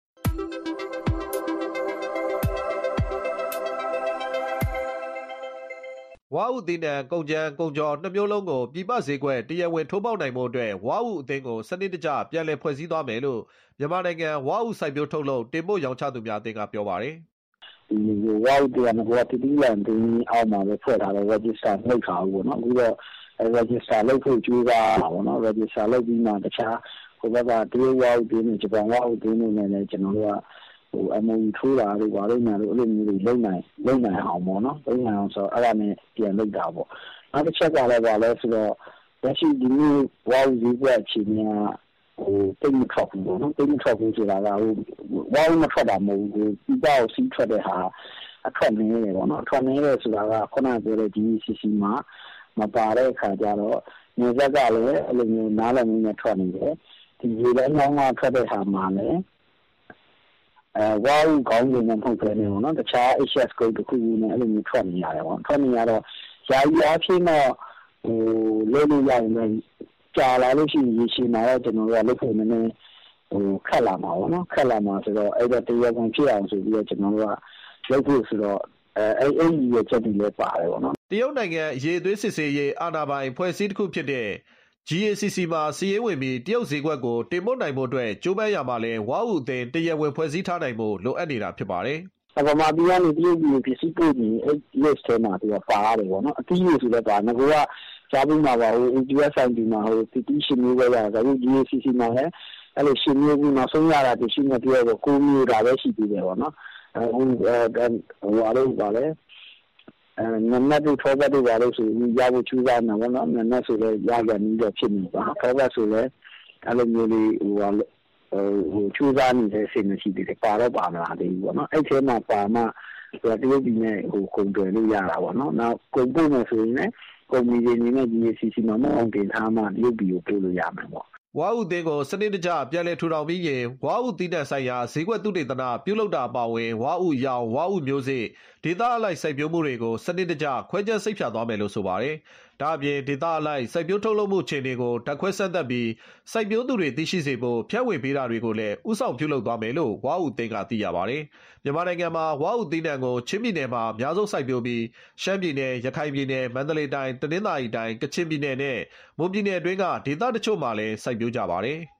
ဝါဥသီးနှံကုန်ကြမ်းကုန်ကြောနှစ်မျိုးလုံးကိုပြည်ပဈေးကွက်တရားဝင်ထိုးပေါက်နိုင်မှုအတွက်ဝါဥအသင်းကိုစနစ်တကျပြန်လည်ဖွဲ့စည်းသွားမယ်လို့မြန်မာနိုင်ငံဝါဥစိုက်ပျိုးထုတ်လုပ်တင်ပို့ရောင်းချသူများအသင်းကပြောပါတယ်ဝါဥတရားကတိတိကျကျတင်းအောင်မှာပဲဖွဲ့ထားတယ် register လုပ်ထားဘူးပေါ့နော်အခုတော့ register လုပ်ဖို့ကြိုးစားတာပေါ့နော် register လုပ်ပြီးမှတခြားဟိုဘက်ကတရုတ်ဝါဥတင်းနဲ့ဂျပန်ဝါဥတင်းနဲ့လည်းကျွန်တော်တို့ကMOU ထိုးတာတို့ဘာလို့ညာလို့အဲ့လိုမျိုးတွေလုံနိုင်အောင်ပေါ့နော်လုံနိုင်အောင်ဆိုတော့အဲ့ဒါနဲ့ပြန်လုပ်တာပေါ့နောက်တစ်ချက်ကလည်းဘာလဲဆိုတော့လက်ရှိဒီနေ့ဝါဥဈေးကွက်အခြေအနေကတိတ်မထွက်ဘူးပေါ့နော်တိတ်မထွက်ဘူးဆိုတာကဝါဥမထွက်တာမဟုတ်ဘူးဒီတော့စီးထွက်တဲ့ဟာအထွက်နေတယ်ပေါ့နော်ထွက်နေတယ်ဆိုတာကခုနကပြောတဲ့ GCC မှာမပါတဲ့အခါကျတော့နေဇက်ကလည်းအဲ့လိုမျိုးနားလည်မှုနဲ့ထွက်နေတယ်ဒီရေတိုင်းကောင်းကထွက်တဲ့ဟာမှာလည်းဝါဥကောင်းနေမှမဟုတ်ပဲねပေါ့နော်တခြား HS code တစ်ခုနဲ့အဲ့လိုမျိုးထွက်နေရတယ်ပေါ့ထွက်နေရတော့ယာယီအားဖြင့်တော့လို့ရရင်ကြာလာလို့ရှိရင်ရှင်လာတော့ကျွန်တော်တို့ကလုပ်ဖို့နည်းနည်းခက်လာမှာပေါ့နော်ခက်လာမှာဆိုတော့အဲ့ဒါတရားဝင်ဖြစ်အောင်ဆိုပြီးတော့ကျွန်တော်တို့ကလုပ်ဖို့ဆိုတော့အဲ့ဒီရဲ့ချက်တွေလည်းပါတယ်ပေါ့နော်တရုတ်နိုင်ငံရေသွေးစစ်ဆေးရေးအာဏာပိုင်ဖွဲ့စည်းတစ်ခုဖြစ်တဲ့GACC မှာစီရေးဝင်ပြီးတရုတ်ဈေးကွက်ကိုတင်ပို့နိုင်ဖို့အတွက်ကျိုးပန်းရမှာလဲဝါဥအသင်းတရားဝင်ဖွဲ့စည်းထားနိုင်ဖို့လိုအပ်နေတာဖြစ်ပါတယ်။ဗမာပြည်ကနေတရုတ်ပြည်ပစ္စည်းပို့ပြီးအဲ့ list ထဲမှာသူကပါရတယ်ပေါ့နော်။အတီးလို့ဆိုတော့ပါငါကကြားပြီးမှာပါဟို ATSID မှာဟိုတီတီရှင်မျိုးပဲရတယ်ဒါပေမဲ့ GACC မှာလည်းအဲ့လိုရှင်မျိုးပြီးနောက်ဆုံးရတာတရှိနေပြောတော့ကိုမျိုးဒါပဲရှိသေးတယ်ပေါ့နော်။ဟိုအားလုံးပါလေနမတူထောပတ်တွေပါလို့ဆိုရင်ရဖို့ချူစားနေပေါ့နော်နမဆိုလည်းရကြနေတော့ဖြစ်နေပါထောပတ်ဆိုလည်းအဲ့လိုမျိုးလေးဟိုချူစားနေတဲ့စိတ်မရှိသေးတယ်ပါတော့ပါမလားတည်းပေါ့နော်အဲ့ထဲမှာပါမှတရုတ်ပြည်နဲ့ဟိုကုန်တွယ်လို့ရတာပေါ့နော်နောက်ကုန်ပို့မယ်ဆိုရင်လည်းကုမ္ပဏီတွေနဲ့ GACC မှာမအောင်တင်ထားမှတရုတ်ပြည်ကိုပို့လို့ရမှာပေါ့ဝါဥသင်းကိုစနစ်တကျပြန်လည်ထူထောင်ပြီးရင်ဝါဥသီးနှံဆိုင်ရာဈေးကွက်သုတေသနပြုလုပ်တာအပါအဝင်ဝါဥရောင်ဝါဥမျိုးစေ့ဒေသအလိုက်စိုက်ပျိုးမှုတွေကိုစနစ်တကျခွဲခြားစိတ်ဖြတ်သွားမယ်လို့ဆိုပါတယ်။ဒါအပြင်ဒေသအလိုက်စိုက်ပျိုးထုတ်လုပ်မှုခြေအနေကိုဓာတ်ခွဲစမ်းသပ်ပြီးစိုက်ပျိုးသူတွေသိရှိစေဖို့ဖြန့်ဝေပေးတာတွေကိုလည်းဥဆောင်ပြုလုပ်သွားမယ်လို့ဝါဥသင်းကသိရပါတယ်။မြန်မာနိုင်ငံမှာဝါဥသီးနှံကိုချင်းပြည်နယ်မှာအများဆုံးစိုက်ပျိုးပြီးရှမ်းပြည်နယ်၊ရခိုင်ပြည်နယ်၊မန္တလေးတိုင်း၊တနင်္သာရီတိုင်း၊ကချင်ပြည်နယ်နဲ့မွန်ပြည်နယ်အတွင်းကဒေသတချို့မှာလည်းစိုက်ပျိုးကြပါတယ်။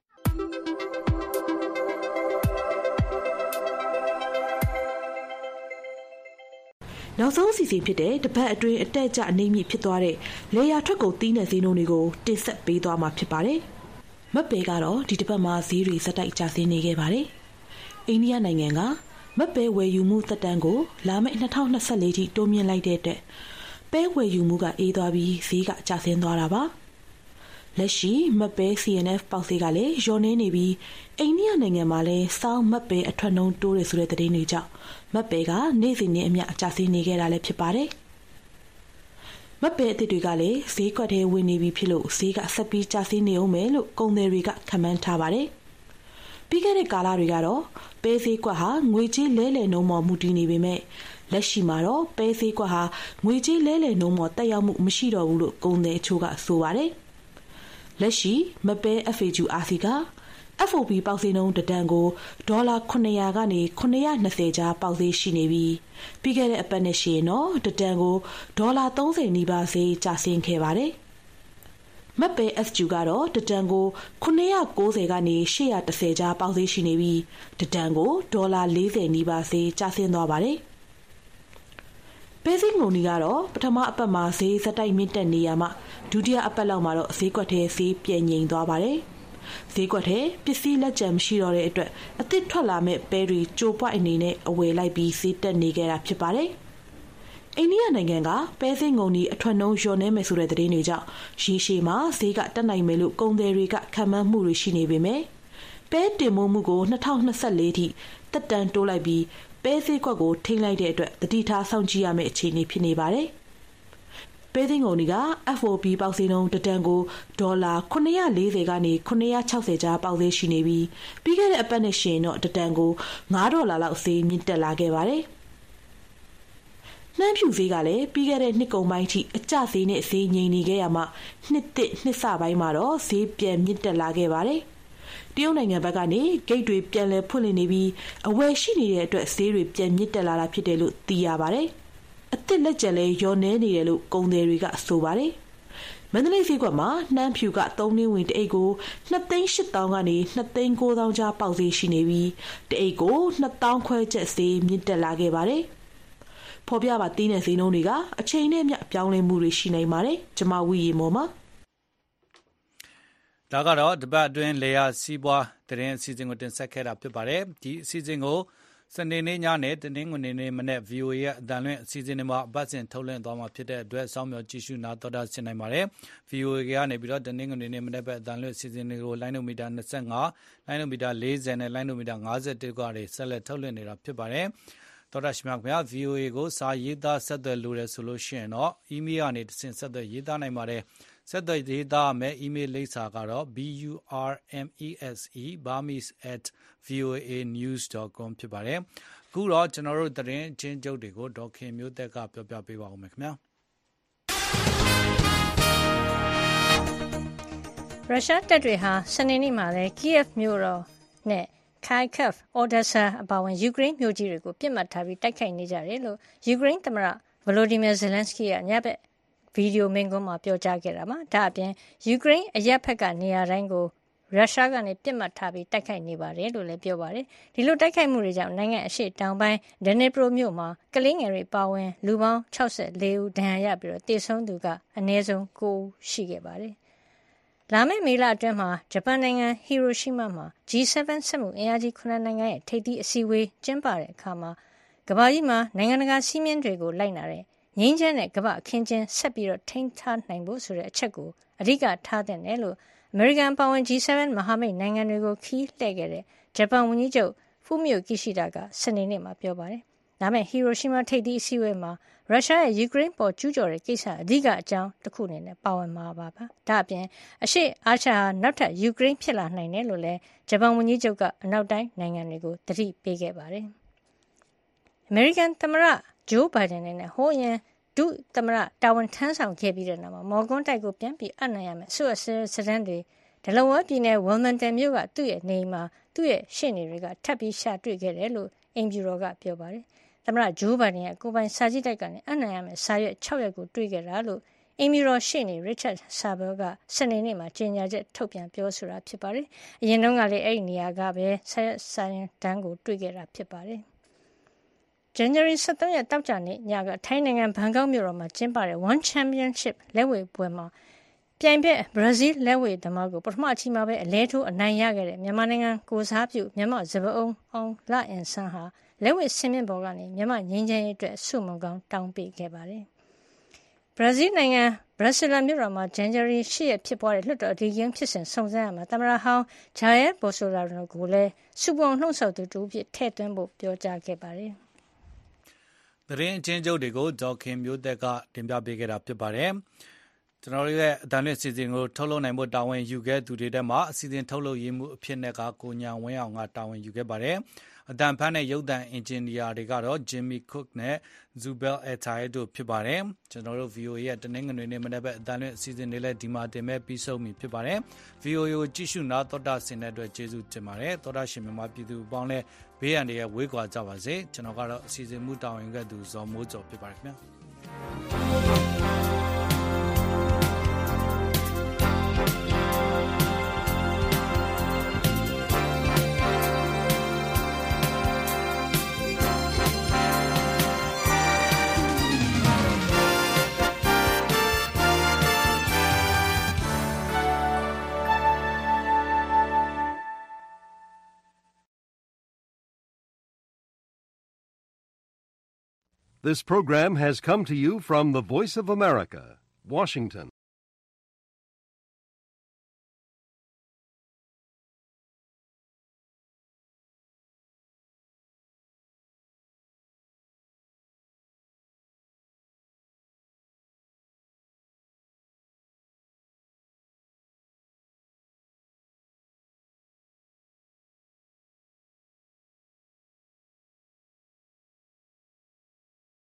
နောက်ဆုံးအစီအစဉ်ဖြစ်တဲ့တပတ်အတွင်းအတက်အကျအနေမြင့်ဖြစ်သွားတဲ့လေယာထွက်ကုန်သီးနှံဈေးနှုန်းတွေကိုတင်ဆက်ပေးသွားမှာဖြစ်ပါတယ်။မက်ပဲကတော့ဒီတပတ်မှာဈေးတွေစက်တိုက်ကျဆင်းနေခဲ့ပါတယ်။အိန္ဒိယနိုင်ငံကမက်ပဲဝယ်ယူမှုသက်တမ်းကိုလာမယ့်2024ထိတိုးမြှင့်လိုက်တဲ့အတွက်ပဲဝယ်ယူမှုကအေးသွားပြီးဈေးကကျဆင်းသွားတာပါ။လက်ရှိမက်ပဲ CNF ပေါက်ဈေးကလည်းလျော့နေနေပြီးအိန္ဒိယနိုင်ငံမှာလည်းစောင်းမက်ပဲအထွက်နှုန်းတိုးတယ်ဆိုတဲ့သတင်းတွေကြောင့်မက်ပဲကနေ့စဉ်နဲ့အမျှကျဆင်းနေခဲ့တာလည်းဖြစ်ပါတယ်။မက်ပဲအသစ်တွေကလည်းဈေးကွက်ထဲဝင်နေပြီဖြစ်လို့ဈေးကဆက်ပြီးကျဆင်းနေအောင်မယ်လို့ကုန်သည်တွေကခန့်မှန်းထားပါတယ်။ပြီးခဲ့တဲ့ကာလတွေကတော့ပဲဈေးကွက်ဟာငွေကြေးလဲလှယ်နှုန်းပေါ်မူတည်နေပေမဲ့လက်ရှိမှာတော့ပဲဈေးကွက်ဟာငွေကြေးလဲလှယ်နှုန်းပေါ်တက်ရောက်မှုမရှိတော့ဘူးလို့ကုန်သည်အချို့ကဆိုပါတယ်။လက်ရှိမက်ပဲ FAQ-RC ကFOB ပေါက်ဈေးနှုန်းတစ်တန်ကိုဒေါ်လာ900ကနေ920ကြားပေါက်ဈေးရှိနေပြီးပြီးခဲ့တဲ့အပတ်နဲ့ရှိရင်တော့တစ်တန်ကိုဒေါ်လာ30နီးပါးဈေးကျဆင်းခဲ့ပါတယ်။မက်ပဲ FQ ကတော့တစ်တန်ကို990ကနေ810ကြားပေါက်ဈေးရှိနေပြီးတစ်တန်ကိုဒေါ်လာ40နီးပါးဈေးကျဆင်းသွားပါတယ်။ပဲစင်းငုံနီကတော့ပထမအပတ်မှာဈေးစက်တိုက်မြင့်တက်နေရမှဒုတိယအပတ်လောက်မှာတော့ဈေးကွက်ထဲဈေးပြည့်ငြိမ်သွားပါတယ်။ဈေးကွက်ထဲပစ္စည်းလက်ကျန်မရှိတော့တဲ့အတွက်အသစ်ထွက်လာမဲ့ပဲတွေကြိုပွိုက်အနေနဲ့အဝယ်လိုက်ပြီးဈေးတက်နေကြတာဖြစ်ပါတယ်။အိန္ဒိယနိုင်ငံကပဲစင်းငုံဒီအထွက်နှုန်းလျော့နေမယ်ဆိုတဲ့သတင်းတွေကြောင့်ရေရှည်မှာဈေးကတက်နိုင်မယ်လို့ကုန်သည်တွေကခံမှန်းမှုတွေရှိနေပေမဲ့ပဲတင်မိုးမှုကို2024ထိတက်တန်းတိုးလိုက်ပြီးပဲဈေးကွက်ကိုထိန်းလိုက်တဲ့အတွက်တတိထားစောင့်ကြည့်ရမယ့်အခြေအနေဖြစ်နေပါတယ်။ပဲသိန်းကုန်တွေက FOB ပေါက်ဈေးနှုန်းတတန်ကိုဒေါ်လာ940ကနေ960ကြားပေါက်ဈေးရှိနေပြီးပြီးခဲ့တဲ့အပတ်နဲ့ရှင်တော့တတန်ကို$5လောက်ဈေးမြင့်တက်လာခဲ့ပါတယ်။နှမ်းဖြူဈေးကလည်းပြီးခဲ့တဲ့နှစ်ကုန်ပိုင်းထိအကျဈေးနဲ့ဈေးငြိမ်နေခဲ့ရမှနှစ်စပိုင်းမှာတော့ဈေးပြန်မြင့်တက်လာခဲ့ပါတယ်။တရုတ်နိုင်ငံဘက်ကနေဂိတ်တွေပြန်လည်ဖွင့်လှစ်နေပြီးအဝယ်ရှိနေတဲ့အတွက်ဈေးတွေပြန်မြင့်တက်လာတာဖြစ်တယ်လို့သိရပါတယ်။အသစ်လက်ကျန်လဲရောနေနေတယ်လို့ကုန်သည်တွေကဆိုပါတယ်။မန္တလေးဈေးကွက်မှာနှမ်းဖြူက3နှင်းဝင်တအိတ်ကို2,800,000ကနေ2,900,000ကြားပေါက်ဈေးရှိနေပြီးတအိတ်ကို2,000ခွဲကျပ်ဈေးမြင့်တက်လာခဲ့ပါတယ်။ဖော်ပြပါတင်းတဲ့ဈေးနှုန်းတွေကအချိန်နဲ့မျှပြောင်းလဲမှုတွေရှိနေပါတယ်။ကျွန်မဝီရီမော်မှာဒါကတော့တပတ်အတွင်းလေယာစီးပွားသတင်းအစီအစဉ်ကိုတင်ဆက်ခဲ့တာဖြစ်ပါတယ်။ဒီအစီအစဉ်ကိုစနေနေ့ညနဲ့တနင်္ဂနွေနေ့မနေ့ VOA ရဲ့အတန်လွင့်အစီအစဉ်တွေမှာအပတ်စဉ်ထုတ်လွှင့်သွားမှာဖြစ်တဲ့အတွက်စောင့်မျှော်ကြည့်ရှုနားတော်တာဆင်နိုင်ပါတယ်။ VOA ကနေပြီးတော့တနင်္ဂနွေနေ့မနေ့ပဲအတန်လွင့်အစီအစဉ်တွေကိုလိုင်းနိုမီတာ25လိုင်းနိုမီတာ40နဲ့လိုင်းနိုမီတာ51ကနေဆက်လက်ထုတ်လွှင့်နေတာဖြစ်ပါတယ်။တော်တာရှင်များခင်ဗျာ VOA ကိုစာရေးသားဆက်သွယ်လိုတယ်ဆိုလို့ရှိရင်တော့ email ကနေတဆင့်ဆက်သွယ်ရေးသားနိုင်ပါတယ်။ဆက်သွယ်ရေးသားမယ် email လိပ်စာကတော့ burmese@voanews.com ဖြစ်ပါတယ်။အခုတော့ကျွန်တော်တို့သတင်းချင်းချုပ်တွေကိုဒေါက်ခင်မျိုးသက်ကပြောပြပေးပါဦးမယ်ခင်ဗျာရုရှားတပ်တွေဟာစနေနေ့မှာလည်း Kiev မြို့တော်နဲ့ Kharkiv, Odessa အပါအဝင်ယူကရိန်းမြို့ကြီးတွေကိုပြစ်မှတ်ထားပြီးတိုက်ခိုက်နေကြတယ်လို့ယူကရိန်းသမ္မတ Volodymyr Zelensky ကညဘက်ဗီဒီယိုမိန့်ခွန်းမှာပြောကြားခဲ့တာပါ။ဒါအပြင်ယူကရိန်းအရပ်ဘက်ကနေရာတိုင်းကိုရုရှားကနေပြစ်မှတ်ထားပြီးတိုက်ခိုက်နေပါတယ်လို့လည်းပြောပါတယ်။ဒီလိုတိုက်ခိုက်မှုတွေကြောင့်နိုင်ငံအရှေ့တောင်ပိုင်းဒနီပရိုမြို့မှာကလေးငယ်တွေပါဝင်လူပေါင်း64ဦးဒဏ်ရာရပြီးတေဆုံးသူကအနည်းဆုံး9ဦးရှိခဲ့ပါတယ်။လာမယ့်မေလအတွင်းမှာဂျပန်နိုင်ငံဟီရိုရှိမားမှာ G7 စက်မှုအင်အားကြီး9နိုင်ငံရဲ့ထိပ်သီးအစည်းအဝေးကျင်းပတဲ့အခါမှာကမ္ဘာကြီးမှာနိုင်ငံတကာစည်းမျဉ်းတွေကိုလိုက်နာတဲ့ငြိမ်းချမ်းတဲ့ကမ္ဘာအခင်းကျင်းဆက်ပြီးထိန်းထားနိုင်ဖို့ဆိုတဲ့အချက်ကိုအဓိကထားတဲ့နယ်လို့အမေရိကန်ပါဝင် G7 မဟာမိတ်နိုင်ငံတွေကိုခီးလှည့်ခဲ့တဲ့ဂျပန်ဝန်ကြီးချုပ်ဖူမီယိုကီရှိဒါကစနေနေ့မှာပြောပါတယ်။ဒါမဲ့ဟီရိုရှိမားထိပ်သီးအစည်းအဝေးမှာရုရှားရဲ့ယူကရိန်းပေါ်ကျူးကျော်တဲ့ကိစ္စအဓိကအကြောင်းတစ်ခုအနေနဲ့ပါဝင်မှာပါ။ဒါအပြင်အရှေ့အာရှဟာနောက်ထပ်ယူကရိန်းဖြစ်လာနိုင်တယ်လို့လည်းဂျပန်ဝန်ကြီးချုပ်ကအနောက်တိုင်းနိုင်ငံတွေကိုသတိပေးခဲ့ပါတယ်။အမေရိကန်သမ္မတဂျိုးဘိုင်ဒန်နဲ့ဟိုးရင်ဒုသမ္မတတာဝန်ထမ်းဆောင်ခဲ့ပြီးတဲ့နောက်မှာမော်ကွန်းတိုက်ကိုပြန်ပြီးအပ်နိုင်ရမယ်အစိုးရစစ်တမ်းတွေဒလဝါပြည်နယ်ဝယ်မန်တန်မြို့ကသူ့ရဲ့နေအိမ်မှာသူ့ရဲ့ရှေ့နေတွေကထပ်ပြီးရှာတွေ့ခဲ့တယ်လို့အိမ်ဖြူတော်ကပြောပါတယ်။သမ္မတဂျိုးဘိုင်ဒန်ရဲ့ကိုယ်ပိုင်စာကြည့်တိုက်ကနေအပ်နိုင်ရမယ်စာရွက်6ရက်ကိုတွေ့ခဲ့တာလို့အိမ်ဖြူတော်ရှေ့နေရစ်ချတ်ဆာဘယ်ကစနေနေ့မှာကြေညာချက်ထုတ်ပြန်ပြောဆိုတာဖြစ်ပါတယ်။အရင်တုန်းကလည်းအဲ့ဒီနေရာကပဲစာရွက်စာတမ်းကိုတွေ့ခဲ့တာဖြစ်ပါတယ်။ January 23 ရက်တောက်ကြနေ့ညကထိုင်းနိုင်ငံဘန်ကောက်မြို့တော်မှာကျင်းပတဲ့ One Championship လက်ဝှေ့ပွဲမှာပြိုင်ဘက်ဘရာဇီးလက်ဝှေ့သမားကိုပထမအချီမှာပဲအလဲထိုးအနိုင်ရခဲ့တဲ့မြန်မာနိုင်ငံကိုစားပြုမြန်မာစပအုံအောင်လအင်ဆန်းဟာလက်ဝှေ့စင်မြင့်ပေါ်ကနေမြန်မာငင်းချမ်းရေးအတွက်ဆုမွန်ကောင်းတောင်းပေးခဲ့ပါတယ်။ဘရာဇီးနိုင်ငံဘရက်ဆီလာမြို့တော်မှာ January 8 ရက်ဖြစ်ပွားတဲ့လွှတ်တော်အဓိကရုဏ်းဖြစ်စဉ်စုံစမ်းရမှာသမ္မတဟောင်းဂျာယက်ဘိုဆိုလာရိုကိုလည်းဆုပွန်နှုတ်ဆက်သူတူဖြစ်ထည့်သွင်းဖို့ပြောကြားခဲ့ပါတယ်။သတင်းအချင်းချုပ်တွေကိုဒေါက်ခင်မျိုးသက်ကတင်ပြပေးခဲ့တာဖြစ်ပါတယ်။ကျွန်တော်တို့ရဲ့အတန်လွင့်စီစဉ်ကိုထုတ်လုပ်နိုင်ဖို့တာဝန်ယူခဲ့သူတွေထဲမှာအစီအစဉ်ထုတ်လုပ်ရေးမှုအဖြစ်နဲ့ကိုညာဝင်းအောင်ကတာဝန်ယူခဲ့ပါတယ်။အတန်ဖန်းနဲ့ရုပ်သံအင်ဂျင်နီယာတွေကတော့ Jimmy Cook နဲ့ Zubel Etay တို့ဖြစ်ပါတယ်။ကျွန်တော်တို့ VOA ရဲ့တနင်္ဂနွေနေ့မနေ့ကအတန်လွင့်အစီအစဉ်တွေလည်းဒီမှာတင်မဲ့ပြီးဆုံးပြီဖြစ်ပါတယ်။ VOA ကိုကြည့်ရှုနာတော်တာဆင်တဲ့အတွက်ကျေးဇူးတင်ပါတယ်။တော်တာရှင်မြန်မာပြည်သူအပေါင်းလည်းဘေးရန်တွေဝေးကွာကြပါစေကျွန်တော်ကတော့အစီအစဉ်မှုတာဝန်ခဲ့သူဇော်မိုးကျော်ဖြစ်ပါတယ်ခင်ဗျာ This program has come to you from the Voice of America, Washington.